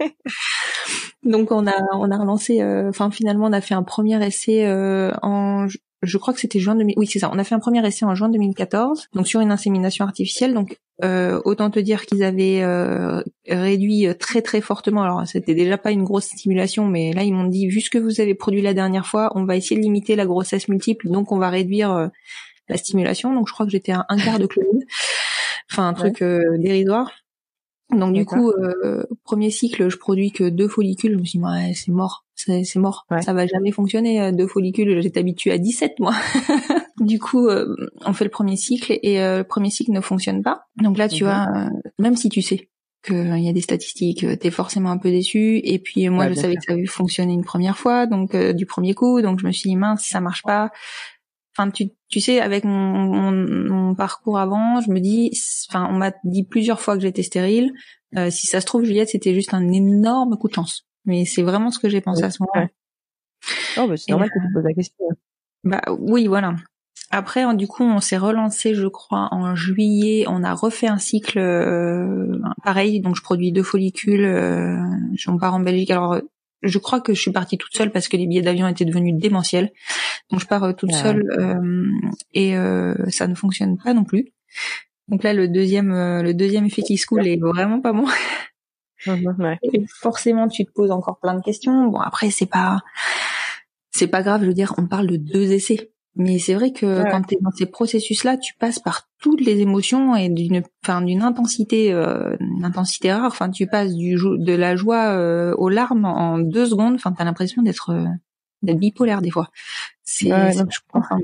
D: Donc, on a, on a relancé, enfin, euh, finalement, on a fait un premier essai, euh, en, je crois que c'était juin deux mille, oui, c'est ça. On a fait un premier essai en juin deux mille quatorze. Donc, sur une insémination artificielle. Donc, euh, autant te dire qu'ils avaient, euh, réduit très, très fortement. Alors, c'était déjà pas une grosse stimulation, mais là, ils m'ont dit, vu ce que vous avez produit la dernière fois, on va essayer de limiter la grossesse multiple. Donc, on va réduire, euh, la stimulation. Donc, je crois que j'étais à un quart de chloride. Enfin, un truc, ouais. euh, dérisoire. Donc, du D'accord. coup, euh, premier cycle, je produis que deux follicules. Je me suis dit, ouais, c'est mort. C'est, c'est mort. Ouais. Ça va jamais fonctionner. Deux follicules, j'étais habituée à dix-sept, moi. Du coup, euh, on fait le premier cycle et euh, le premier cycle ne fonctionne pas. Donc là, tu vois, mm-hmm. euh, même si tu sais qu'il euh, y a des statistiques, t'es forcément un peu déçu. Et puis, moi, ouais, je savais sûr. que ça avait fonctionné une première fois, donc euh, du premier coup. Donc, je me suis dit, mince, si ça marche pas... Enfin, tu, tu sais, avec mon, mon, mon parcours avant, je me dis, enfin, on m'a dit plusieurs fois que j'étais stérile. Euh, si ça se trouve, Juliette, c'était juste un énorme coup de chance. Mais c'est vraiment ce que j'ai pensé ouais. à ce moment-là.
E: Oh, bah, c'est normal que tu poses la question.
D: Bah, oui, voilà. Après, du coup, on s'est relancé, je crois, en juillet. On a refait un cycle, euh, pareil. Donc, je produis deux follicules. Euh, on part en Belgique. Alors, je crois que je suis partie toute seule parce que les billets d'avion étaient devenus démentiels. Donc je pars euh, toute ouais. seule euh, et euh, ça ne fonctionne pas non plus. Donc là le deuxième euh, le deuxième effet qui se coule est vraiment pas bon.
E: Ouais.
D: Et forcément tu te poses encore plein de questions. Bon après c'est pas c'est pas grave, je veux dire on parle de deux essais. Mais c'est vrai que ouais. quand tu es dans ces processus-là, tu passes par toutes les émotions et d'une, enfin d'une intensité, euh, une intensité rare. Enfin, tu passes du de la joie euh, aux larmes en deux secondes. Enfin, t'as l'impression d'être euh, d'être bipolaire des fois. C'est,
E: ouais,
D: c'est je comprends.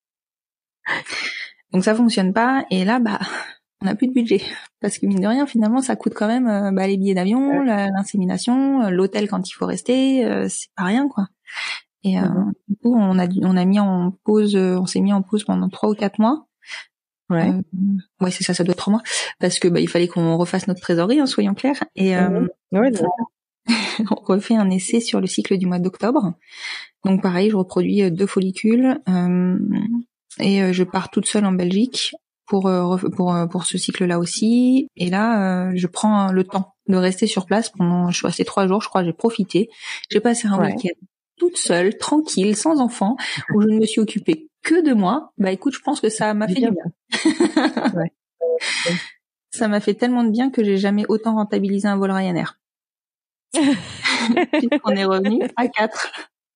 D: Donc ça fonctionne pas. Et là, bah, on n'a plus de budget parce que mine de rien, finalement, ça coûte quand même euh, bah, les billets d'avion, ouais. la, l'insémination, l'hôtel quand il faut rester. Euh, c'est pas rien, quoi. Et euh, mmh. du coup, on a on a mis en pause, on s'est mis en pause pendant trois ou quatre mois.
E: Ouais.
D: Euh, ouais, c'est ça, ça doit être trois mois, parce que bah il fallait qu'on refasse notre trésorerie, hein, soyons clairs. Et mmh. euh, ouais, on refait un essai sur le cycle du mois d'octobre. Donc pareil, je reproduis deux follicules euh, et je pars toute seule en Belgique pour pour pour ce cycle-là aussi. Et là, euh, je prends le temps de rester sur place pendant, je suis restée trois jours, je crois, j'ai profité. J'ai passé un ouais. week-end toute seule, tranquille, sans enfant, où je ne me suis occupée que de moi. Bah écoute, je pense que ça m'a fait du bien. Ouais. Ça m'a fait tellement de bien que j'ai jamais autant rentabilisé un vol Ryanair. On est revenu à quatre.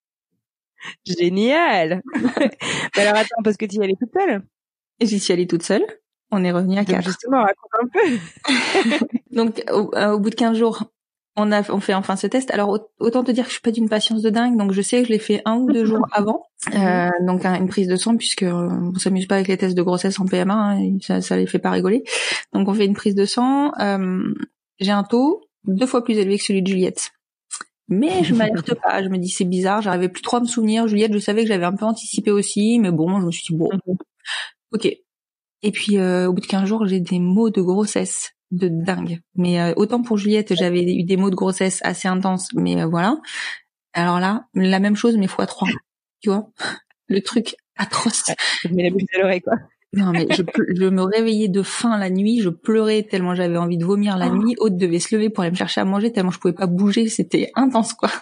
E: Génial. Mais alors attends, parce que tu y allais toute seule.
D: J'y suis allée toute seule. On est revenu à quatre.
E: Donc justement, raconte un peu.
D: Donc au, euh, au bout de quinze jours, on a, on fait enfin ce test. Alors autant te dire que je suis pas d'une patience de dingue, donc je sais que je l'ai fait un ou deux jours avant, euh, donc une prise de sang puisque euh, on s'amuse pas avec les tests de grossesse en P M A, hein, ça, ça les fait pas rigoler. Donc on fait une prise de sang. Euh, j'ai un taux deux fois plus élevé que celui de Juliette. Mais je m'alerte pas, je me dis c'est bizarre, j'arrivais plus trop à me souvenir. Juliette, je savais que j'avais un peu anticipé aussi, mais bon, je me suis dit bon, ok. Et puis euh, au bout de quinze jours, j'ai des maux de grossesse de dingue. Mais euh, autant pour Juliette, j'avais eu des maux de grossesse assez intenses, mais euh, voilà. Alors là, la même chose mais fois trois, tu vois, le truc atroce.
E: Je me mets la puce à l'oreille, quoi.
D: Non mais je, je me réveillais de faim la nuit, je pleurais tellement j'avais envie de vomir la nuit. Aude devait se lever pour aller me chercher à manger tellement je pouvais pas bouger, c'était intense quoi.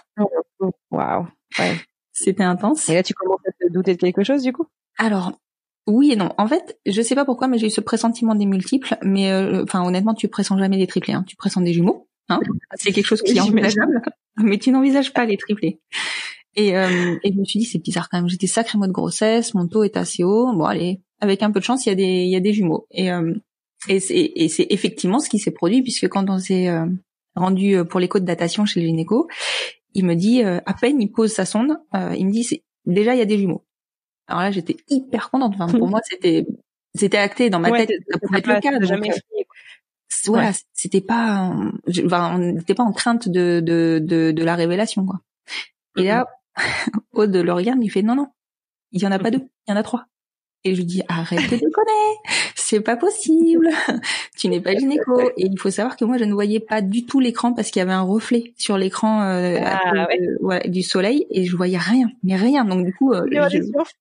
E: Waouh, ouais.
D: C'était intense.
E: Et là tu commences à te douter de quelque chose du coup?
D: Alors oui et non. En fait, je sais pas pourquoi, mais j'ai eu ce pressentiment des multiples. Mais euh, enfin honnêtement, tu pressens jamais des triplés, hein. Tu pressens des jumeaux, hein. C'est quelque chose qui est envisageable, mais tu n'envisages pas les triplés. Et, euh, et je me suis dit c'est bizarre quand même. J'étais sacré mois de grossesse, mon taux est assez haut. Bon allez. Avec un peu de chance, il y a des, il y a des jumeaux. Et, euh, et c'est, et c'est effectivement ce qui s'est produit puisque quand on s'est euh, rendu pour l'écho de datation chez le gynéco, il me dit, euh, à peine il pose sa sonde, euh, il me dit, c'est, déjà il y a des jumeaux. Alors là, j'étais hyper contente. Enfin, pour moi, c'était, c'était acté dans ma
E: ouais,
D: tête. Ça pouvait être le cas. Donc, jamais euh, voilà, ouais. C'était pas, je, enfin, on n'était pas en crainte de, de, de, de la révélation, quoi. Et là, Aude le regarde, il fait, non, non, il y en a pas deux, il y en a trois. Et je lui dis, arrête de déconner, c'est pas possible, tu n'es pas gynéco. Et il faut savoir que moi, je ne voyais pas du tout l'écran parce qu'il y avait un reflet sur l'écran euh,
E: ah, ouais.
D: de, voilà, du soleil et je voyais rien, mais rien. Donc du coup, euh, je...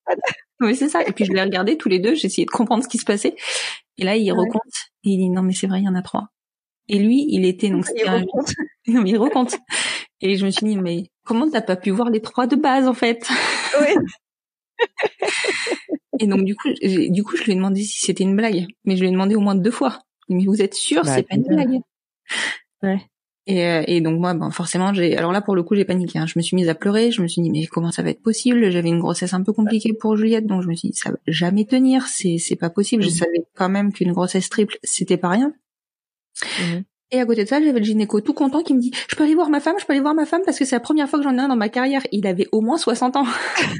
D: oui c'est ça. Et puis je les regardais tous les deux, j'essayais de comprendre ce qui se passait. Et là, il ouais. recompte et il dit non mais c'est vrai, il y en a trois. Et lui, il était donc
E: il
D: un...
E: recompte.
D: non mais il recompte. Et je me suis dit mais comment t'as pas pu voir les trois de base en fait?
E: Oui.
D: Et donc du coup, du coup, je lui ai demandé si c'était une blague, mais je lui ai demandé au moins deux fois. Mais vous êtes sûr, bah, c'est pas une blague?
E: Ouais.
D: Et, euh, et donc moi, ben forcément, j'ai. Alors là, pour le coup, j'ai paniqué. Hein. Je me suis mise à pleurer. Je me suis dit mais comment ça va être possible? J'avais une grossesse un peu compliquée pour Juliette, donc je me suis dit ça va jamais tenir. C'est c'est pas possible. Mmh. Je savais quand même qu'une grossesse triple, c'était pas rien. Mmh. Et à côté de ça, j'avais le gynéco tout content qui me dit je peux aller voir ma femme, je peux aller voir ma femme parce que c'est la première fois que j'en ai un dans ma carrière. Il avait au moins soixante ans.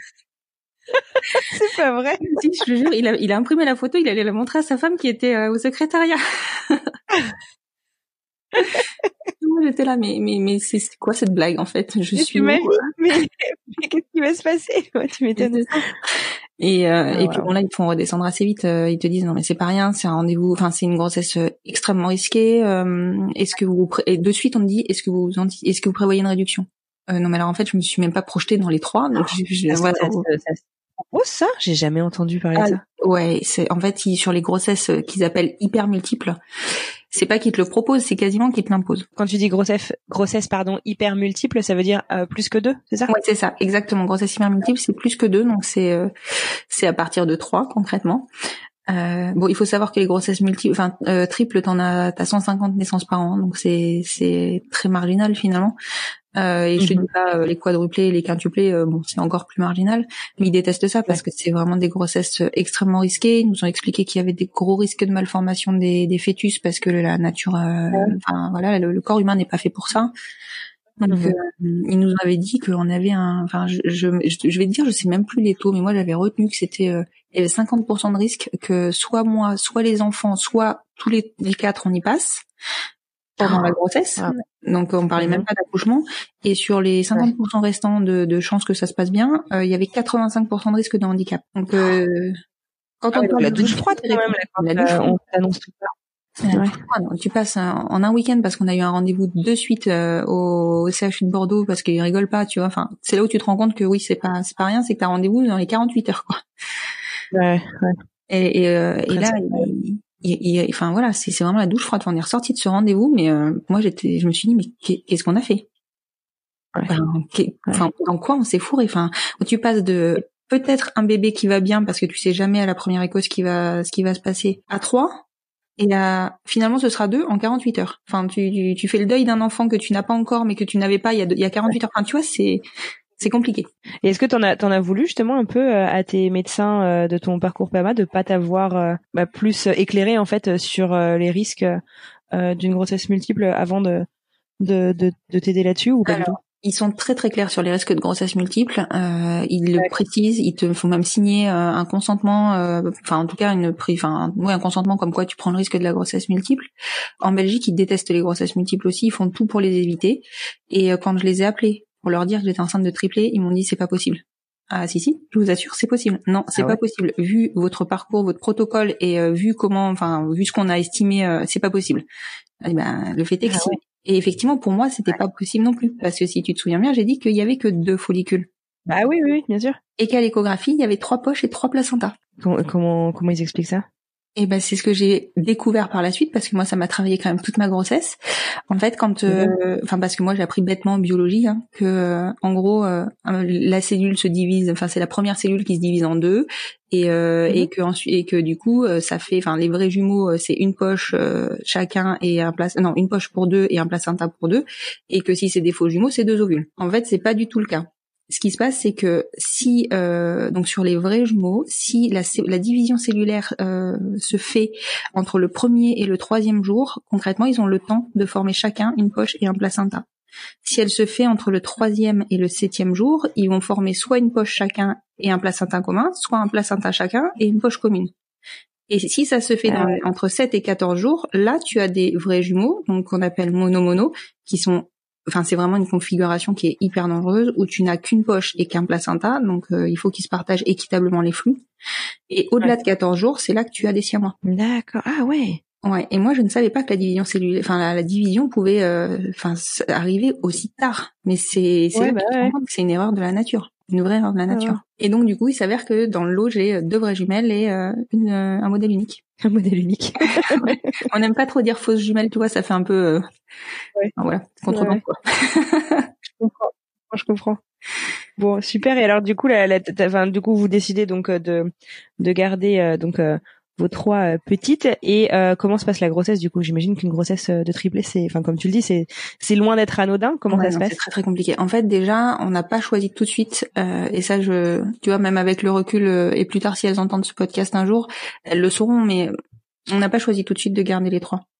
E: C'est pas vrai.
D: Si, je te jure, il a, il a imprimé la photo, il allait la montrer à sa femme qui était euh, au secrétariat. Moi, j'étais là, mais, mais, mais c'est, c'est quoi cette blague, en fait? Je
E: mais
D: suis
E: où, ma vie, mais, mais qu'est-ce qui va se passer? Ouais, tu m'étonnes.
D: Et, euh, ah, et wow. Puis bon, là, ils te font redescendre assez vite. Euh, ils te disent, non, mais c'est pas rien, c'est un rendez-vous, enfin, c'est une grossesse euh, extrêmement risquée. Euh, est-ce que vous, pré- et de suite, on me dit, est-ce que vous, est-ce que vous prévoyez une réduction? Euh, non, mais alors, en fait, je me suis même pas projetée dans les trois, donc je, je,
E: ça,
D: voilà,
E: ça, ça, ça, Oh ça, j'ai jamais entendu parler
D: ah,
E: de ça.
D: Ouais, c'est en fait ils, sur les grossesses qu'ils appellent hyper multiples, c'est pas qu'ils te le proposent, c'est quasiment qu'ils te l'imposent.
E: Quand tu dis grossesse, grossesse pardon, hyper multiple, ça veut dire euh, plus que deux, c'est ça?
D: Ouais, c'est ça, exactement. Grossesse hyper multiple, c'est plus que deux, donc c'est euh, c'est à partir de trois concrètement. Euh, bon, il faut savoir que les grossesses multiples, enfin euh, triples, t'en as, t'as cent cinquante naissances par an, donc c'est c'est très marginal finalement. Euh, et mm-hmm. je dis pas euh, les quadruplés, les quintuplés, euh, bon c'est encore plus marginal, mais ils détestent ça parce ouais. que c'est vraiment des grossesses extrêmement risquées. Ils nous ont expliqué qu'il y avait des gros risques de malformation des, des fœtus parce que la nature, euh, ouais. enfin voilà, le, le corps humain n'est pas fait pour ça. Donc mm-hmm. euh, ils nous avaient dit qu'on avait un, enfin je, je je vais te dire, je sais même plus les taux, mais moi j'avais retenu que c'était euh, il y avait cinquante pour cent de risque que soit moi, soit les enfants, soit tous les, les quatre on y passe pendant la grossesse. Ah. Donc on parlait mmh. même pas d'accouchement. Et sur les cinquante pour cent restants de, de chances que ça se passe bien, euh, il y avait quatre-vingt-cinq pour cent de risque de handicap. Donc euh, quand ah, on parle
E: la douche froide quand même, la, la douche froide, on t'annonce tout ça.
D: Ouais. Tu passes un, en un week-end parce qu'on a eu un rendez-vous de suite euh, au C H U de Bordeaux parce qu'ils rigolent pas, tu vois. Enfin, c'est là où tu te rends compte que oui, c'est pas c'est pas rien, c'est que t'as rendez-vous dans les quarante-huit heures, quoi.
E: Ouais, ouais.
D: Et, et, euh, et là, il, il, il, enfin voilà, c'est, c'est vraiment la douche froide. Enfin, on est ressorti de ce rendez-vous, mais euh, moi j'étais, je me suis dit mais qu'est-ce qu'on a fait? Ouais. Enfin, enfin ouais. Dans quoi on s'est fourré? Enfin, tu passes de peut-être un bébé qui va bien parce que tu sais jamais à la première écho ce qui va ce qui va se passer à trois. Et à, finalement, ce sera deux en quarante-huit heures. Enfin, tu, tu, tu fais le deuil d'un enfant que tu n'as pas encore, mais que tu n'avais pas il y a, il y a quarante-huit heures. Enfin, tu vois, c'est, c'est compliqué.
E: Et est-ce que t'en as, t'en as voulu justement un peu euh, à tes médecins euh, de ton parcours P A M A de pas t'avoir euh, bah, plus éclairé en fait sur euh, les risques euh, d'une grossesse multiple avant de, de de, de t'aider là-dessus ou pas
D: Alors,
E: du tout?
D: Ils sont très très clairs sur les risques de grossesse multiple. Euh, ils le précisent. Ils te font même signer euh, un consentement, euh, enfin en tout cas une, enfin ouais, un consentement comme quoi tu prends le risque de la grossesse multiple. En Belgique, ils détestent les grossesses multiples aussi. Ils font tout pour les éviter. Et euh, quand je les ai appelés pour leur dire que j'étais enceinte de triplé, ils m'ont dit c'est pas possible. Ah si si, je vous assure, c'est possible. Non, c'est ah ouais. pas possible. Vu votre parcours, votre protocole et euh, vu comment, enfin vu ce qu'on a estimé, euh, c'est pas possible. Et ben le fait est que ah si. Ouais. Et effectivement, pour moi, c'était ouais. pas possible non plus, parce que si tu te souviens bien, j'ai dit qu'il y avait que deux follicules.
E: Bah oui, oui, bien sûr.
D: Et qu'à l'échographie, il y avait trois poches et trois placentas.
E: Comment comment, comment ils expliquent ça?
D: Et ben c'est ce que j'ai découvert par la suite, parce que moi ça m'a travaillé quand même toute ma grossesse. En fait, quand, enfin euh, mmh. parce que moi j'ai appris bêtement en biologie hein, que euh, en gros euh, la cellule se divise, enfin c'est la première cellule qui se divise en deux. Et euh, mmh. et que ensuite et que du coup euh, ça fait enfin les vrais jumeaux euh, c'est une poche euh, chacun et un place non une poche pour deux et un placenta pour deux, et que si c'est des faux jumeaux c'est deux ovules. En fait c'est pas du tout le cas. Ce qui se passe c'est que si euh, donc sur les vrais jumeaux, si la, la division cellulaire euh, se fait entre le premier et le troisième jour, concrètement ils ont le temps de former chacun une poche et un placenta. Si elle se fait entre le troisième et le septième jour, ils vont former soit une poche chacun et un placenta commun, soit un placenta chacun et une poche commune. Et si ça se fait dans, euh... entre sept et quatorze jours, là tu as des vrais jumeaux, donc qu'on appelle mono-mono, qui sont, enfin c'est vraiment une configuration qui est hyper dangereuse, où tu n'as qu'une poche et qu'un placenta, donc euh, il faut qu'ils se partagent équitablement les flux. Et au-delà ouais. de quatorze jours, c'est là que tu as des siamois.
E: D'accord, ah ouais.
D: Ouais, et moi je ne savais pas que la division cellulaire, enfin la, la division pouvait, enfin euh, arriver aussi tard. Mais c'est c'est
E: ouais,
D: là
E: bah
D: que tu te rends compte que c'est une erreur de la nature, une vraie erreur de la nature. Ah ouais. Et donc du coup, il s'avère que dans le lot j'ai deux vraies jumelles et euh, une, euh, un modèle unique.
E: Un modèle unique.
D: Ouais. On n'aime pas trop dire fausses jumelles, tu vois, ça fait un peu, euh... ouais. Enfin, voilà, contrebande ouais. quoi.
E: Je comprends, je comprends. Bon, super. Et alors du coup, la, la, enfin, du coup, vous décidez donc de de garder euh, donc euh, vos trois euh, petites et euh, comment se passe la grossesse du coup? J'imagine qu'une grossesse de triplé, c'est, enfin comme tu le dis, c'est c'est loin d'être anodin. Comment ouais, ça non, se passe?
D: C'est très très compliqué. En fait, déjà, on n'a pas choisi tout de suite. Euh, et ça, je, tu vois, même avec le recul euh, et plus tard, si elles entendent ce podcast un jour, elles le sauront. Mais on n'a pas choisi tout de suite de garder les trois.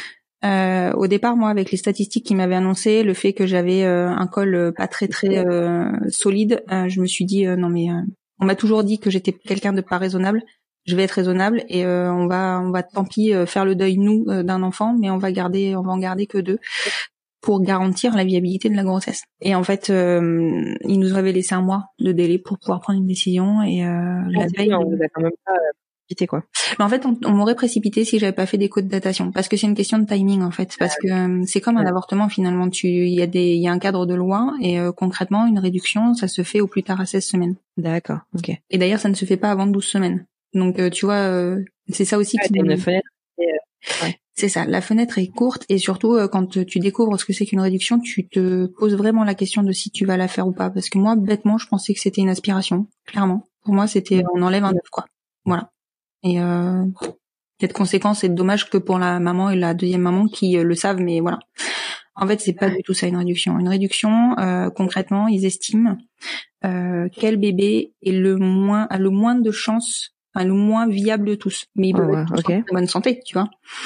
D: Euh, au départ, moi, avec les statistiques qui m'avaient annoncé le fait que j'avais euh, un col pas très très euh, solide, euh, je me suis dit euh, non mais euh, on m'a toujours dit que j'étais quelqu'un de pas raisonnable. Je vais être raisonnable et euh, on va on va tant pis euh, faire le deuil nous euh, d'un enfant, mais on va garder on va en garder que deux pour garantir la viabilité de la grossesse. Et en fait, euh, ils nous avaient laissé un mois de délai pour pouvoir prendre une décision et euh, la veille
E: on vous a quand même pas précipité quoi.
D: Mais en fait, on, on m'aurait précipité si j'avais pas fait d'écho de datation, parce que c'est une question de timing en fait, parce que euh, c'est comme un ouais. avortement finalement. Tu, il y a des, il y a un cadre de loi et euh, concrètement, une réduction, ça se fait au plus tard à seize semaines.
E: D'accord, ok.
D: Et d'ailleurs, ça ne se fait pas avant douze semaines. Donc euh, tu vois, euh, c'est ça aussi
E: ah,
D: qui.
E: Une fenêtre. Et, euh, ouais.
D: C'est ça, la fenêtre est courte et surtout euh, quand tu découvres ce que c'est qu'une réduction, tu te poses vraiment la question de si tu vas la faire ou pas. Parce que moi, bêtement, je pensais que c'était une aspiration, clairement. Pour moi, c'était on enlève un œuf quoi. Voilà. Et euh, cette conséquence est dommage que pour la maman et la deuxième maman qui euh, le savent, mais voilà. En fait, c'est pas du tout ça une réduction. Une réduction, euh, concrètement, ils estiment euh, quel bébé est le moins a le moins de chances, enfin, le moins viable de tous. Mais ils peuvent oh, être tous okay. en bonne santé, tu vois.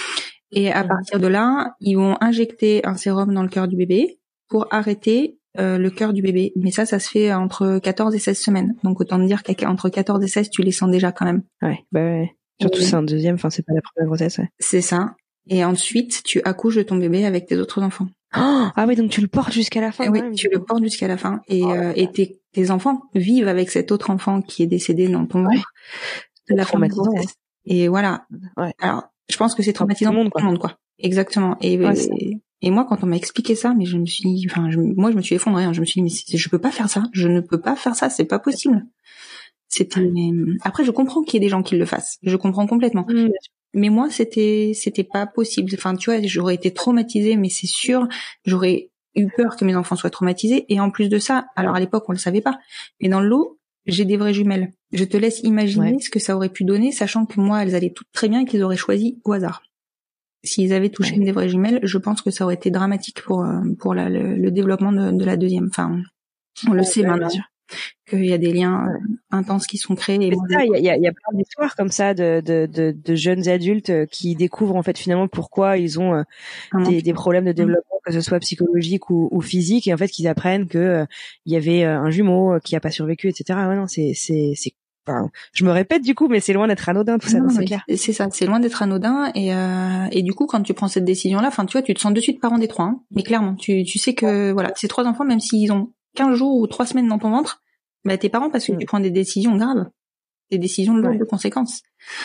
D: Et à partir de là, ils vont injecter un sérum dans le cœur du bébé pour arrêter euh, le cœur du bébé. Mais ça, ça se fait entre quatorze et seize semaines. Donc autant te dire qu'entre quatorze et seize, tu les sens déjà quand même.
E: Ouais, bah ouais. Surtout et c'est un deuxième, enfin c'est pas la première grossesse. Ouais.
D: C'est ça. Et ensuite, tu accouches de ton bébé avec tes autres enfants.
E: Oh ah oui, donc tu le portes jusqu'à la fin.
D: Et oui, tu le portes jusqu'à la fin. Et, oh, euh, et tes, tes enfants vivent avec cet autre enfant qui est décédé dans ton ventre ouais. de la fin de la grossesse. Hein. Et voilà. Ouais. Alors, je pense que c'est traumatisant pour tout le monde, quoi. Exactement. Et, ouais, et, et moi, quand on m'a expliqué ça, mais je me suis, enfin, je, moi, je me suis effondrée. Hein. Je me suis dit, mais je peux pas faire ça. Je ne peux pas faire ça. C'est pas possible. C'était. Après, je comprends qu'il y ait des gens qui le fassent. Je comprends complètement. Mmh. Mais moi, c'était, c'était pas possible. Enfin, tu vois, j'aurais été traumatisée, mais c'est sûr, j'aurais eu peur que mes enfants soient traumatisés. Et en plus de ça, alors à l'époque, on le savait pas, mais dans le lot, j'ai des vraies jumelles. Je te laisse imaginer ouais. ce que ça aurait pu donner, sachant que moi, elles allaient toutes très bien et qu'ils auraient choisi au hasard. S'ils avaient touché ouais. une des vraies jumelles, je pense que ça aurait été dramatique pour pour la, le, le développement de, de la deuxième. Enfin, on le ouais, sait ouais, maintenant. qu'il y a des liens euh, intenses qui sont créés.
E: Il y a, y, a, y a plein d'histoires comme ça de, de, de, de jeunes adultes qui découvrent en fait finalement pourquoi ils ont euh, des, des problèmes de développement, que ce soit psychologique ou, ou physique, et en fait qu'ils apprennent que euh, il y avait un jumeau qui a pas survécu, et cetera. Ouais, non, c'est c'est c'est Enfin, je me répète du coup, mais c'est loin d'être anodin tout ça, non, non, c'est clair.
D: C'est ça, c'est loin d'être anodin et euh, et du coup quand tu prends cette décision-là, enfin tu vois, tu te sens de suite parent des trois, hein, mais clairement, tu tu sais que voilà, ces trois enfants, même s'ils ont quinze jours ou trois semaines dans ton ventre, bah t'es parent parce que mmh. tu prends des décisions graves, des décisions lourdes ouais. de conséquences.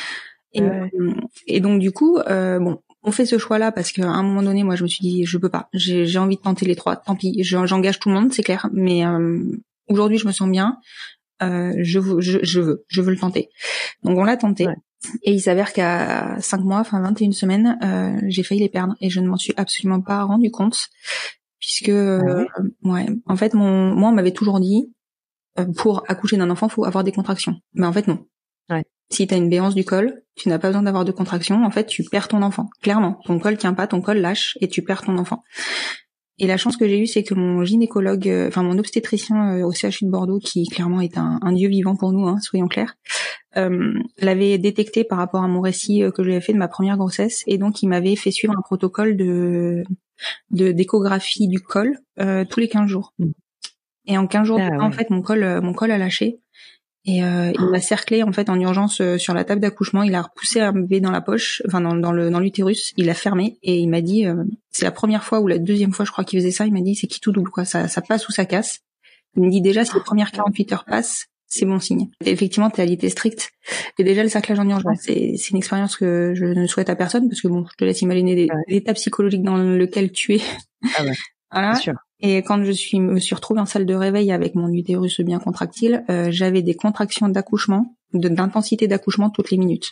D: Et ouais. euh, et donc du coup, euh, bon, on fait ce choix-là parce qu'à un moment donné, moi je me suis dit je peux pas, j'ai j'ai envie de tenter les trois, tant pis, j'engage tout le monde, c'est clair, mais euh, aujourd'hui je me sens bien. Euh, je, je, je veux, je veux le tenter. Donc on l'a tenté. Ouais. Et il s'avère qu'à cinq mois, enfin vingt et une semaines, euh, j'ai failli les perdre et je ne m'en suis absolument pas rendu compte puisque, euh, ouais, en fait, mon, moi on m'avait toujours dit euh, pour accoucher d'un enfant, faut avoir des contractions. Mais en fait non.
E: Ouais.
D: Si t'as une béance du col, tu n'as pas besoin d'avoir de contractions. En fait, tu perds ton enfant. Clairement, ton col tient pas, ton col lâche et tu perds ton enfant. Et la chance que j'ai eue, c'est que mon gynécologue, euh, enfin mon obstétricien euh, au C H U de Bordeaux, qui clairement est un, un dieu vivant pour nous, hein, soyons clairs, euh, l'avait détecté par rapport à mon récit euh, que je lui avais fait de ma première grossesse, et donc il m'avait fait suivre un protocole de de d'échographie du col euh, tous les quinze jours. Et en quinze jours, ah, ouais. en fait, mon col, euh, mon col a lâché. Et euh, il m'a cerclé en fait en urgence euh, sur la table d'accouchement. Il a repoussé un bébé dans la poche, enfin dans, dans le dans l'utérus. Il l'a fermé et il m'a dit, euh, c'est la première fois ou la deuxième fois je crois qu'il faisait ça. Il m'a dit c'est qui tout double quoi, ça ça passe ou ça casse. Il me dit déjà si les premières quarante-huit heures passent, c'est bon signe. Et effectivement t'es à l'ité stricte. Et déjà le cerclage en urgence, c'est c'est une expérience que je ne souhaite à personne parce que bon, je te laisse imaginer des, ouais. l'état psychologique dans lequel tu es.
E: Ah ouais.
D: Voilà.
E: C'est sûr.
D: Et quand je suis me suis retrouvée en salle de réveil avec mon utérus bien contractile, euh, j'avais des contractions d'accouchement, de, d'intensité d'accouchement toutes les minutes.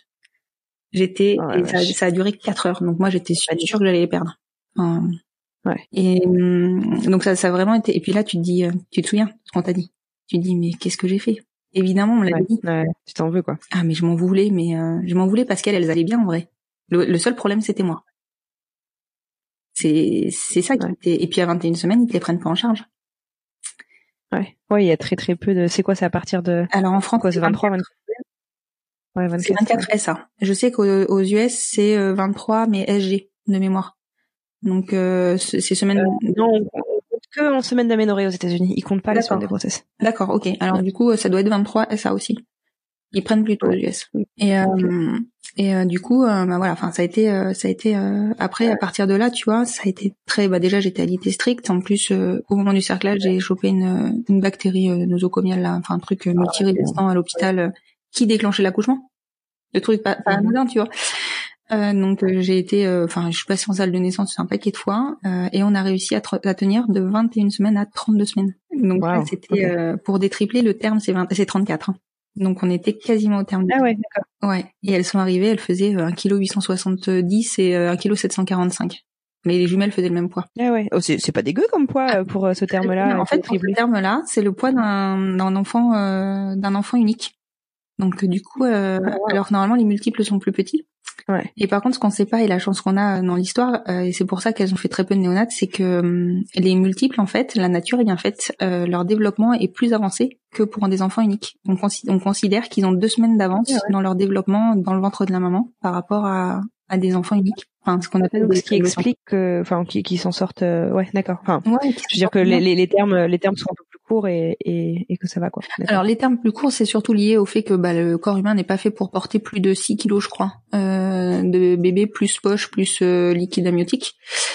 D: J'étais oh, et ça, ça a duré quatre heures, donc moi j'étais sûre que j'allais les perdre. Enfin,
E: ouais.
D: Et donc ça, ça a vraiment été. Et puis là, tu te dis, tu te souviens de ce qu'on t'a dit. Tu te dis, mais qu'est-ce que j'ai fait? Évidemment, on me l'a
E: ouais,
D: dit.
E: Ouais, tu t'en veux quoi.
D: Ah mais je m'en voulais, mais euh, je m'en voulais parce qu'elles, elles allaient bien en vrai. Le, le seul problème, c'était moi. C'est c'est ça qui ouais. était. Et puis à vingt et une semaines, ils te les prennent pas en charge.
E: Ouais. Ouais, il y a très très peu de. C'est quoi, c'est à partir de.
D: Alors en France,
E: quoi, c'est vingt-trois, vingt-quatre Ouais, vingt-quatre.
D: C'est vingt-quatre S A. Je sais qu'aux aux U S c'est vingt-trois, mais S G de mémoire. Donc euh, ces semaines.
E: Euh, non, on compte que en semaine d'aménorrhée aux États-Unis. Ils comptent pas D'accord. les semaines de grossesse.
D: D'accord, ok. Alors ouais. du coup, ça doit être vingt-trois S A aussi. Ils prennent plutôt ouais. aux U S. Et euh, okay. et euh, du coup, euh, bah voilà. Enfin, ça a été, euh, ça a été. Euh, après, à partir de là, tu vois, ça a été très. Bah déjà, j'étais à l'ité stricte. En plus, euh, au moment du cerclage, j'ai chopé une une bactérie euh, nosocomiale là, enfin un truc euh, multirésistant à l'hôpital euh, qui déclenchait l'accouchement. Le truc pas, pas anodin, mm-hmm. tu vois. Euh, donc euh, j'ai été, enfin, euh, je suis passée en salle de naissance un paquet de fois euh, et on a réussi à, tr- à tenir de vingt et une semaines à trente-deux semaines. Donc wow. là, c'était okay. euh, pour des triplés, le terme c'est vingt, c'est trente-quatre. Hein. Donc on était quasiment au terme.
E: Ah ouais, d'accord.
D: Ouais. Et elles sont arrivées, elles faisaient un virgule huit cent soixante-dix et un virgule sept cent quarante-cinq. Mais les jumelles faisaient le même poids.
E: Ah ouais. Oh, c'est, c'est pas dégueu comme poids ah, pour euh, ce terme-là.
D: En fait, pour ce terme-là, c'est le poids d'un, d'un enfant, euh, d'un enfant unique. Donc du coup, euh, ah, wow. alors normalement les multiples sont plus petits.
E: Ouais.
D: Et par contre, ce qu'on sait pas et la chance qu'on a dans l'histoire, euh, et c'est pour ça qu'elles ont fait très peu de néonates, c'est que euh, les multiples, en fait, la nature est bien faite, euh, leur développement est plus avancé que pour des enfants uniques. On, consi- on considère qu'ils ont deux semaines d'avance ouais, ouais. dans leur développement dans le ventre de la maman par rapport à, à des enfants uniques. Enfin, ce qu'on appelle
E: donc ce qui explique que, enfin, qui, qui s'en sortent. Euh, ouais, d'accord. Enfin,
D: ouais,
E: je veux dire que les, les, les termes, les termes sont un peu plus courts et, et, et que ça va quoi. D'accord.
D: Alors les termes plus courts, c'est surtout lié au fait que bah, le corps humain n'est pas fait pour porter plus de six kilos, je crois, euh, de bébé plus poche plus euh, liquide amniotique.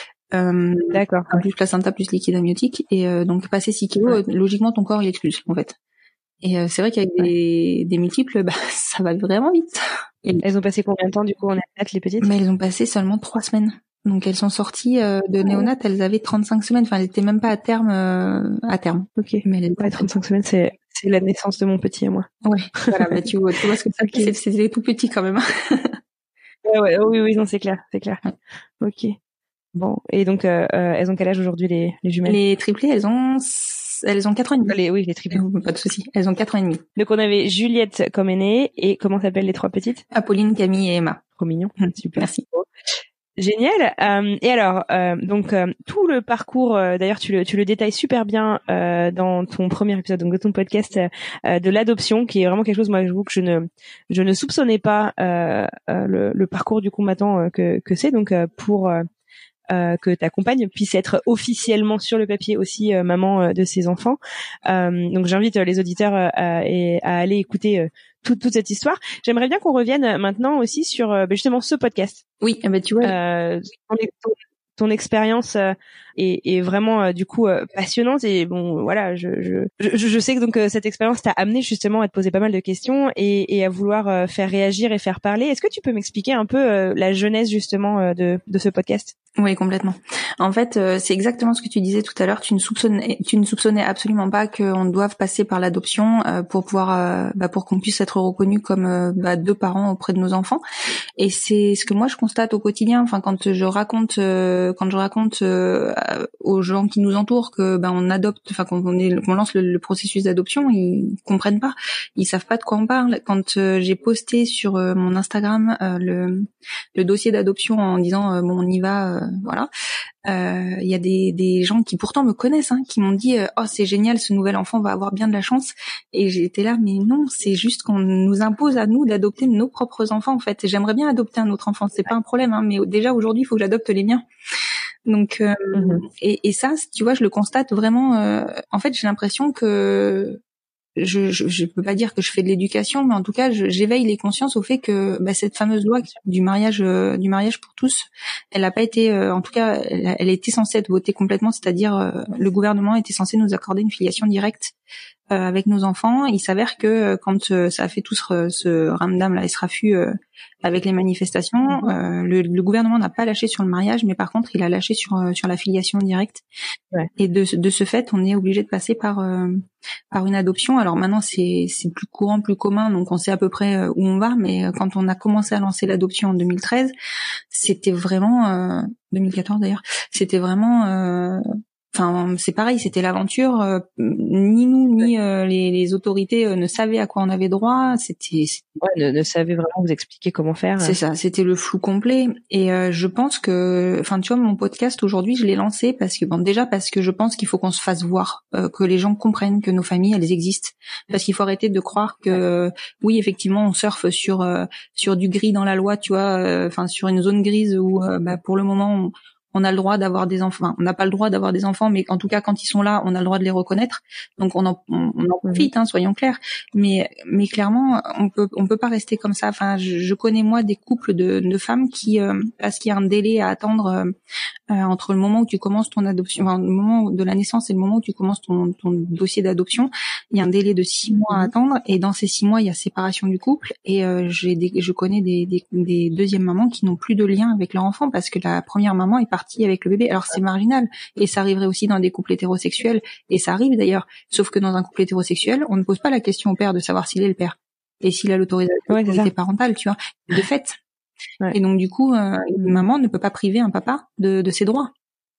D: Euh,
E: d'accord.
D: Plus placenta plus liquide amniotique et euh, donc passer six kilos, ouais. logiquement ton corps il expulse en fait. Et euh, c'est vrai qu'avec ouais. des, des multiples, bah ça va vraiment vite.
E: Et elles ont passé combien de temps du coup en néonate les petites?
D: Mais elles ont passé seulement trois semaines. Donc elles sont sorties euh, de néonate, elles avaient trente-cinq semaines. Enfin, elles étaient même pas à terme. Euh, à terme.
E: Ok. Mais elles ouais, trente-cinq semaines, c'est c'est la naissance de mon petit à moi.
D: Ouais. Voilà. Bah tu vois, tu vois ce que ça okay. c'est, c'est tout petit quand même.
E: ouais, ouais, oui, oui, non, c'est clair, c'est clair. Ouais. Ok. Bon. Et donc, euh, euh, elles ont quel âge aujourd'hui les les jumelles?
D: Les triplées, elles ont elles ont quatre ans et demi.
E: Les, oui, les triplées.
D: Pas de souci. Elles ont quatre ans et demi.
E: Donc on avait Juliette comme aînée et comment s'appellent les trois petites?
D: Apolline, Camille et Emma.
E: Trop mignon.
D: Mmh, super. Merci.
E: Génial. Euh, et alors, euh, donc euh, tout le parcours, euh, d'ailleurs, tu le tu le détailles super bien euh, dans ton premier épisode, donc de ton podcast euh, de l'adoption, qui est vraiment quelque chose, moi, j'avoue que je ne je ne soupçonnais pas euh, euh, le, le parcours du combattant euh, que que c'est. Donc euh, pour euh, euh, que ta compagne puisse être officiellement sur le papier aussi euh, maman euh, de ses enfants. Euh, donc j'invite euh, les auditeurs euh, à, et, à aller écouter euh, toute, toute cette histoire. J'aimerais bien qu'on revienne maintenant aussi sur euh, justement ce podcast.
D: Oui, eh ben tu vois,
E: Euh, ton, ton, ton expérience euh, est, est vraiment euh, du coup euh, passionnante et bon voilà, je je je, je sais que donc euh, cette expérience t'a amené justement à te poser pas mal de questions et, et à vouloir euh, faire réagir et faire parler. Est-ce que tu peux m'expliquer un peu euh, la genèse justement euh, de de ce podcast?
D: Oui, complètement. En fait, euh, c'est exactement ce que tu disais tout à l'heure. Tu ne soupçonnais, tu ne soupçonnais absolument pas qu'on doive passer par l'adoption euh, pour pouvoir, euh, bah, pour qu'on puisse être reconnu comme euh, bah, deux parents auprès de nos enfants. Et c'est ce que moi je constate au quotidien. Enfin, quand je raconte, euh, quand je raconte euh, aux gens qui nous entourent que ben on adopte, enfin qu'on est, qu'on lance le, le processus d'adoption, ils comprennent pas, ils savent pas de quoi on parle. Quand euh, j'ai posté sur euh, mon Instagram euh, le, le dossier d'adoption en disant euh, bon on y va. Euh, voilà, il euh, y a des, des gens qui pourtant me connaissent, hein, qui m'ont dit euh, oh c'est génial, ce nouvel enfant va avoir bien de la chance. Et j'étais là, mais non, c'est juste qu'on nous impose à nous d'adopter nos propres enfants en fait. Et j'aimerais bien adopter un autre enfant, c'est pas un problème, hein, mais déjà aujourd'hui il faut que j'adopte les miens. Donc euh, mmh. et, et ça, tu vois, je le constate vraiment. Euh, en fait, j'ai l'impression que je, je je peux pas dire que je fais de l'éducation, mais en tout cas je, j'éveille les consciences au fait que bah, cette fameuse loi du mariage euh, du mariage pour tous, elle a pas été euh, en tout cas elle, elle était censée être votée complètement, c'est-à-dire euh, le gouvernement était censé nous accorder une filiation directe euh, avec nos enfants. Il s'avère que euh, quand euh, ça a fait tout ce, ce ramdam là, et ce raffut euh, avec les manifestations, euh, le, le gouvernement n'a pas lâché sur le mariage, mais par contre il a lâché sur euh, sur la filiation directe. Ouais. Et de de ce fait, on est obligé de passer par euh, par une adoption. Alors maintenant c'est c'est plus courant, plus commun, donc on sait à peu près où on va. Mais quand on a commencé à lancer l'adoption en deux mille treize, c'était vraiment euh, deux mille quatorze d'ailleurs, c'était vraiment euh, Enfin, c'est pareil, c'était l'aventure. Euh, ni nous, ni euh, les, les autorités euh, ne savaient à quoi on avait droit. C'était, c'était...
E: Ouais, ne, ne savaient vraiment vous expliquer comment faire.
D: C'est ça, c'était le flou complet. Et euh, je pense que, enfin, tu vois, mon podcast aujourd'hui, je l'ai lancé parce que, bon, déjà parce que je pense qu'il faut qu'on se fasse voir, euh, que les gens comprennent que nos familles, elles existent. Parce qu'il faut arrêter de croire que, euh, oui, effectivement, on surfe sur euh, sur du gris dans la loi, tu vois, enfin, euh, sur une zone grise où, euh, bah, pour le moment, on, on a le droit d'avoir des enfants. Enfin, on n'a pas le droit d'avoir des enfants, mais en tout cas, quand ils sont là, on a le droit de les reconnaître. Donc, on en, on, on en profite, hein, soyons clairs. Mais, mais clairement, on peut, on peut pas rester comme ça. Enfin, je, je connais moi des couples de, de femmes qui, euh, parce qu'il y a un délai à attendre euh, euh, entre le moment où tu commences ton adoption, enfin, le moment de la naissance et le moment où tu commences ton, ton dossier d'adoption, il y a un délai de six mois à attendre. Et dans ces six mois, il y a séparation du couple. Et euh, j'ai des, je connais des, des, des deuxièmes mamans qui n'ont plus de lien avec leur enfant parce que la première maman est partie avec le bébé. Alors c'est marginal et ça arriverait aussi dans des couples hétérosexuels et ça arrive d'ailleurs, sauf que dans un couple hétérosexuel on ne pose pas la question au père de savoir s'il est le père et s'il a l'autorisation ouais, parentale, tu vois, de fait. Ouais. Et donc du coup euh, une maman ne peut pas priver un papa de, de ses droits,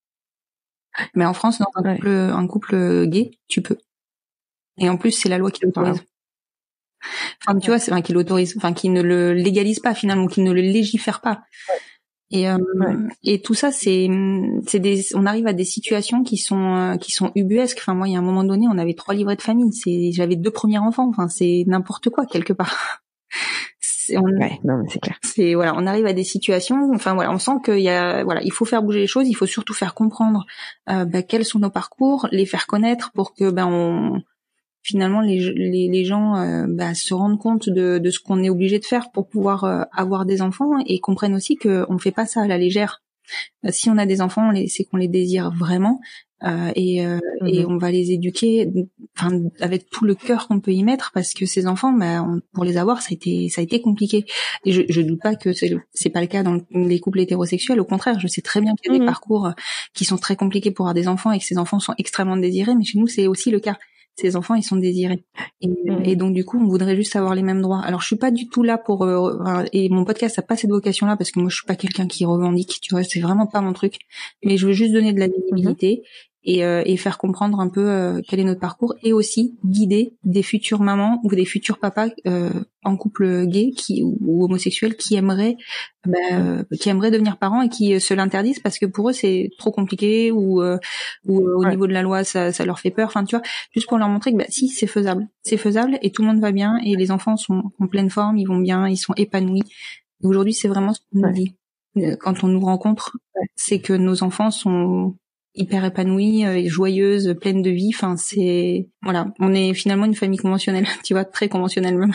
D: mais en France dans un ouais. couple, un couple gay tu peux, et en plus c'est la loi qui l'autorise. Enfin tu vois, c'est enfin, qui l'autorise, enfin qui ne le légalise pas finalement, qui ne le légifère pas. Ouais. Et, euh, ouais. et tout ça, c'est, c'est des, on arrive à des situations qui sont, euh, qui sont ubuesques. Enfin, moi, il y a un moment donné, on avait trois livrets de famille. C'est, j'avais deux premiers enfants. Enfin, c'est n'importe quoi quelque part. C'est, on,
E: ouais, non, mais c'est clair.
D: C'est voilà, on arrive à des situations. Enfin voilà, on sent qu'il y a, voilà, il faut faire bouger les choses. Il faut surtout faire comprendre euh, bah, quels sont nos parcours, les faire connaître pour que ben on finalement les les, les gens euh, bah, se rendent compte de, de ce qu'on est obligé de faire pour pouvoir euh, avoir des enfants et comprennent aussi que on fait pas ça à la légère. Euh, si on a des enfants, on les, c'est qu'on les désire vraiment euh, et, euh, mmh. et on va les éduquer, enfin avec tout le cœur qu'on peut y mettre parce que ces enfants, bah, on, pour les avoir, ça a été ça a été compliqué. Et je, je doute pas que c'est c'est pas le cas dans les couples hétérosexuels. Au contraire, je sais très bien qu'il y a mmh. des parcours qui sont très compliqués pour avoir des enfants et que ces enfants sont extrêmement désirés. Mais chez nous, c'est aussi le cas. Ces enfants, ils sont désirés. Et, mmh. et donc, du coup, on voudrait juste avoir les mêmes droits. Alors, je suis pas du tout là pour... Euh, et mon podcast n'a pas cette vocation-là parce que moi, je suis pas quelqu'un qui revendique, tu vois, c'est vraiment pas mon truc. Mais je veux juste donner de la visibilité. et, euh, et faire comprendre un peu euh, quel est notre parcours, et aussi guider des futures mamans ou des futurs papas euh, en couple gay qui ou, ou homosexuel qui aimeraient bah, euh, qui aimeraient devenir parents et qui se l'interdisent parce que pour eux c'est trop compliqué ou euh, ou euh, au ouais. niveau de la loi ça ça leur fait peur. Enfin tu vois, juste pour leur montrer que bah si c'est faisable, c'est faisable et tout le monde va bien et les enfants sont en pleine forme, ils vont bien, ils sont épanouis. Et aujourd'hui c'est vraiment ce qu'on nous ouais. dit quand on nous rencontre, ouais. c'est que nos enfants sont hyper épanouie, euh, joyeuse, pleine de vie. Enfin, c'est voilà, on est finalement une famille conventionnelle, tu vois, très conventionnelle même.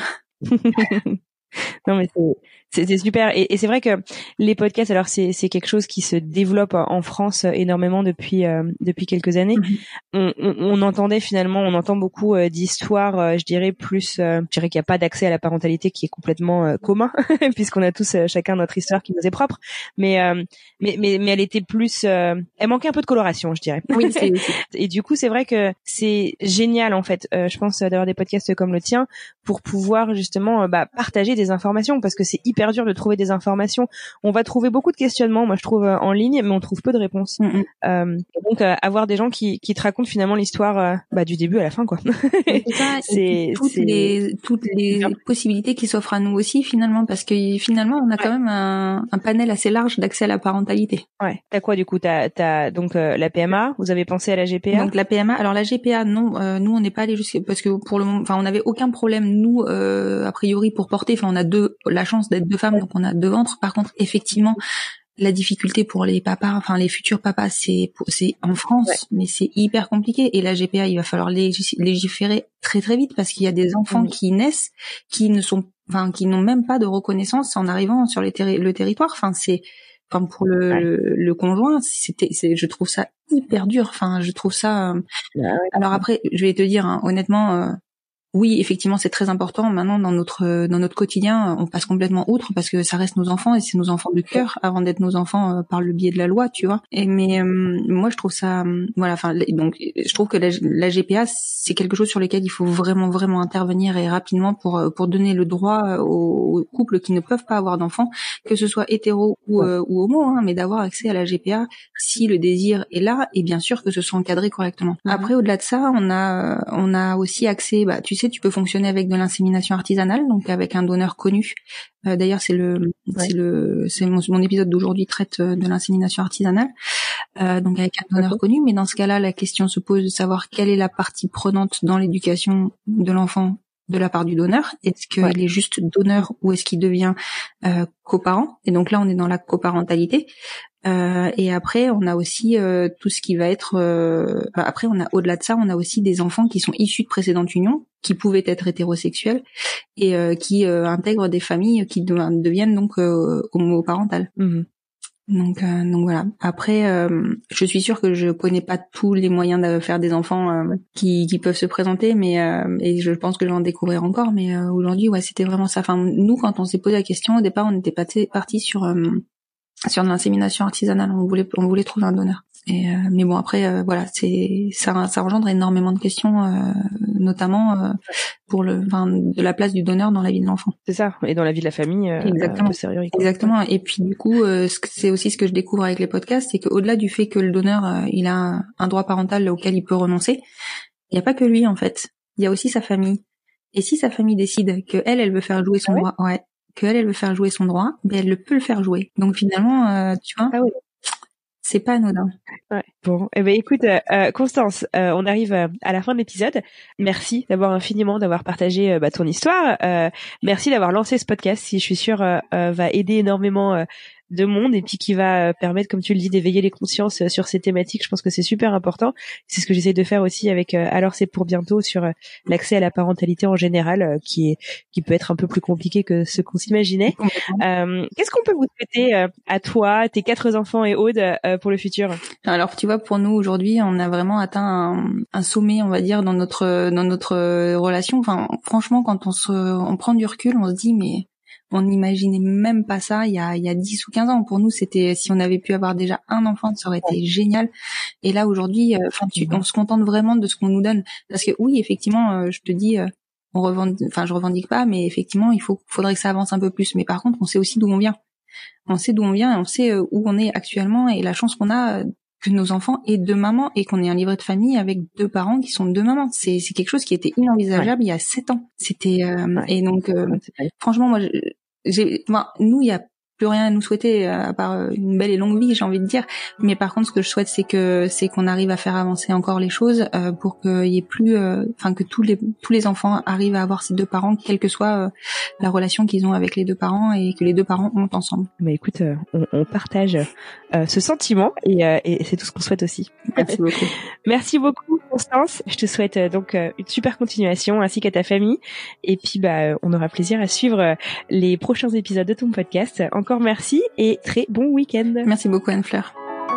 E: Non mais c'est c'est super et, et c'est vrai que les podcasts alors c'est c'est quelque chose qui se développe en France énormément depuis euh, depuis quelques années. Mm-hmm. On, on, on entendait finalement on entend beaucoup euh, d'histoires euh, je dirais plus euh, je dirais qu'il n'y a pas d'accès à la parentalité qui est complètement euh, commun puisqu'on a tous euh, chacun notre histoire qui nous est propre mais euh, mais mais mais elle était plus euh, elle manquait un peu de coloration je dirais.
D: Oui, c'est, c'est...
E: Et du coup c'est vrai que c'est génial en fait euh, je pense d'avoir des podcasts comme le tien pour pouvoir justement euh, bah partager des informations parce que c'est hyper dur de trouver des informations. On va trouver beaucoup de questionnements, moi je trouve euh, en ligne, mais on trouve peu de réponses. Mm-hmm. Euh, donc euh, avoir des gens qui, qui te racontent finalement l'histoire euh, bah, du début à la fin quoi.
D: C'est ça, c'est toutes c'est... les toutes les c'est possibilités qui s'offrent à nous aussi finalement parce que finalement on a ouais. quand même un, un panel assez large d'accès à la parentalité.
E: Ouais. T'as quoi du coup t'as t'as donc euh, la P M A. Vous avez pensé à la G P A?
D: Donc la P M A. Alors la G P A non, euh, nous on n'est pas allé jusqu'à parce que pour le moment, enfin on n'avait aucun problème nous euh, a priori pour porter. Enfin on a deux la chance d'être deux femmes donc on a deux ventres. Par contre effectivement la difficulté pour les papas, enfin les futurs papas, c'est c'est en France, ouais. mais c'est hyper compliqué. Et la G P A, il va falloir légiférer très très vite parce qu'il y a des enfants mmh. qui naissent, qui ne sont, enfin qui n'ont même pas de reconnaissance en arrivant sur les terri- le territoire. Enfin c'est, enfin pour le, ouais. le, le conjoint, c'était, c'est, je trouve ça hyper dur. Enfin je trouve ça. Euh... Ouais. Alors après, je vais te dire hein, honnêtement. Euh, Oui, effectivement, c'est très important. Maintenant, dans notre dans notre quotidien, on passe complètement outre parce que ça reste nos enfants et c'est nos enfants de cœur avant d'être nos enfants euh, par le biais de la loi, tu vois. Et mais euh, moi, je trouve ça, euh, voilà. Enfin, donc, je trouve que la, la G P A, c'est quelque chose sur lequel il faut vraiment vraiment intervenir et rapidement pour pour donner le droit aux, aux couples qui ne peuvent pas avoir d'enfants, que ce soit hétéro ou euh, ou homo, hein, mais d'avoir accès à la G P A si le désir est là et bien sûr que ce soit encadré correctement. Mmh. Après, au-delà de ça, on a on a aussi accès, bah, tu sais. Tu peux fonctionner avec de l'insémination artisanale, donc avec un donneur connu. Euh, d'ailleurs, c'est le, ouais. c'est le, c'est mon, mon épisode d'aujourd'hui traite de l'insémination artisanale, euh, donc avec un donneur okay. connu. Mais dans ce cas-là, la question se pose de savoir quelle est la partie prenante dans l'éducation de l'enfant de la part du donneur. Est-ce qu'il ouais. est juste donneur ou est-ce qu'il devient euh, coparent? Et donc là, on est dans la coparentalité. Euh, et après, on a aussi euh, tout ce qui va être. Euh, après, on a au-delà de ça, on a aussi des enfants qui sont issus de précédentes unions, qui pouvaient être hétérosexuels et euh, qui euh, intègrent des familles qui de, deviennent donc euh, homoparentales. Mmh. Donc, euh, donc voilà. Après, euh, je suis sûre que je connais pas tous les moyens de faire des enfants euh, qui, qui peuvent se présenter, mais euh, et je pense que je vais en découvrir encore. Mais euh, aujourd'hui, ouais, c'était vraiment ça. Enfin, nous, quand on s'est posé la question au départ, on était partis sur euh, sur de l'insémination artisanale. On voulait on voulait trouver un donneur. Et euh, mais bon après euh, voilà c'est ça ça engendre énormément de questions euh, notamment euh, pour le enfin de la place du donneur dans la vie de l'enfant.
E: C'est ça et dans la vie de la famille. Euh,
D: Exactement.
E: Euh,
D: Exactement. Et puis du coup euh, c'est aussi ce que je découvre avec les podcasts, c'est qu'au-delà du fait que le donneur euh, il a un droit parental auquel il peut renoncer, il n'y a pas que lui en fait. Il y a aussi sa famille. Et si sa famille décide que elle elle veut faire jouer son ah ouais droit, ouais, que elle elle veut faire jouer son droit, ben elle peut le faire jouer. Donc finalement euh, tu vois. Ah oui. C'est pas anodin.
E: Ouais. Bon, eh ben écoute, euh, Constance, euh, on arrive à la fin de l'épisode. Merci d'avoir infiniment d'avoir partagé euh, bah, ton histoire. Euh, merci d'avoir lancé ce podcast, qui je suis sûre euh, euh, va aider énormément euh, de monde et puis qui va euh, permettre, comme tu le dis, d'éveiller les consciences euh, sur ces thématiques. Je pense que c'est super important. C'est ce que j'essaie de faire aussi avec euh, Alors c'est pour bientôt sur euh, l'accès à la parentalité en général, euh, qui est qui peut être un peu plus compliqué que ce qu'on s'imaginait. Euh, qu'est-ce qu'on peut vous souhaiter euh, à toi, tes quatre enfants et Aude euh, pour le futur?
D: Alors tu vois, pour nous aujourd'hui, on a vraiment atteint un, un sommet, on va dire, dans notre dans notre relation. Enfin, franchement, quand on se on prend du recul, on se dit mais on n'imaginait même pas ça il y a il y a dix ou quinze ans. Pour nous, c'était si on avait pu avoir déjà un enfant, ça aurait été génial. Et là aujourd'hui, enfin, euh, on se contente vraiment de ce qu'on nous donne. Parce que oui, effectivement, euh, je te dis, euh, on revendique, enfin, je revendique pas, mais effectivement, il faut faudrait que ça avance un peu plus. Mais par contre, on sait aussi d'où on vient. On sait d'où on vient et on sait euh, où on est actuellement et la chance qu'on a que nos enfants aient deux mamans et qu'on ait un livret de famille avec deux parents qui sont deux mamans. C'est, c'est quelque chose qui était inenvisageable ouais. il y a sept ans. C'était euh, ouais. et donc euh, ouais, franchement moi j'ai, moi, nous il y a plus rien à nous souhaiter à part une belle et longue vie, j'ai envie de dire. Mais par contre, ce que je souhaite, c'est que c'est qu'on arrive à faire avancer encore les choses euh, pour qu'il y ait plus, enfin euh, que tous les tous les enfants arrivent à avoir ces deux parents, quelle que soit euh, la relation qu'ils ont avec les deux parents et que les deux parents ont ensemble.
E: Mais écoute, euh, on, on partage euh, ce sentiment et, euh, et c'est tout ce qu'on souhaite aussi.
D: Merci beaucoup.
E: Merci beaucoup, Constance. Je te souhaite euh, donc euh, une super continuation ainsi qu'à ta famille. Et puis, bah, on aura plaisir à suivre euh, les prochains épisodes de ton podcast. Encore merci et très bon week-end.
D: Merci beaucoup Anne-Fleur.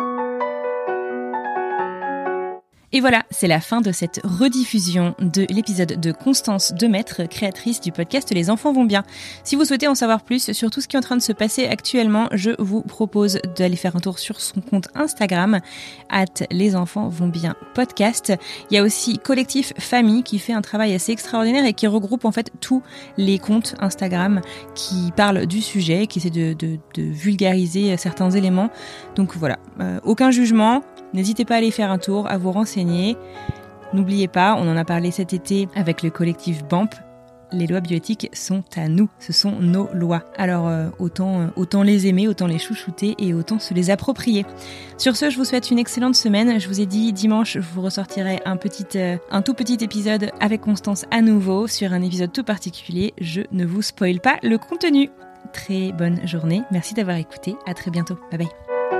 C: Et voilà, c'est la fin de cette rediffusion de l'épisode de Constance Demaître, créatrice du podcast Les Enfants Vont Bien. Si vous souhaitez en savoir plus sur tout ce qui est en train de se passer actuellement, je vous propose d'aller faire un tour sur son compte Instagram, arobase Les Enfants Vont Bien podcast. Il y a aussi Collectif Famille qui fait un travail assez extraordinaire et qui regroupe en fait tous les comptes Instagram qui parlent du sujet, qui essaient de, de, de vulgariser certains éléments. Donc voilà, euh, aucun jugement. N'hésitez pas à aller faire un tour, à vous renseigner. N'oubliez pas, on en a parlé cet été avec le collectif B A M P, les lois bioéthiques sont à nous, ce sont nos lois. Alors euh, autant, euh, autant les aimer, autant les chouchouter et autant se les approprier. Sur ce, je vous souhaite une excellente semaine. Je vous ai dit, dimanche, je vous ressortirai un, petit, euh, un tout petit épisode avec Constance à nouveau sur un épisode tout particulier. Je ne vous spoil pas le contenu. Très bonne journée, merci d'avoir écouté, à très bientôt, bye bye.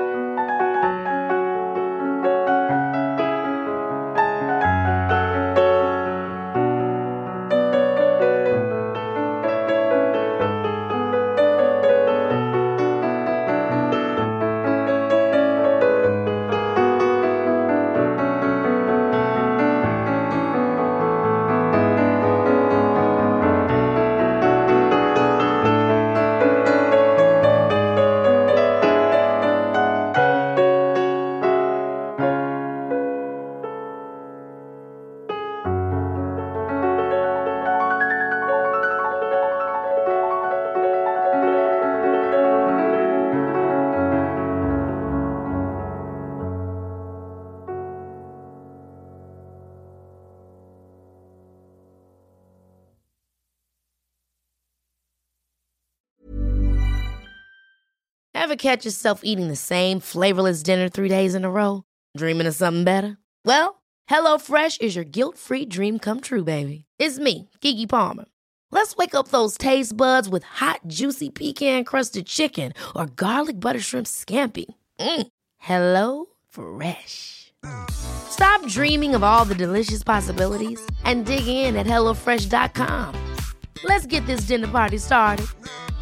F: Ever catch yourself eating the same flavorless dinner three days in a row? Dreaming of something better? Well, HelloFresh is your guilt-free dream come true, baby. It's me, Keke Palmer. Let's wake up those taste buds with hot, juicy pecan-crusted chicken or garlic butter shrimp scampi. Mm. Hello Fresh. Stop dreaming of all the delicious possibilities and dig in at hello fresh dot com. Let's get this dinner party started.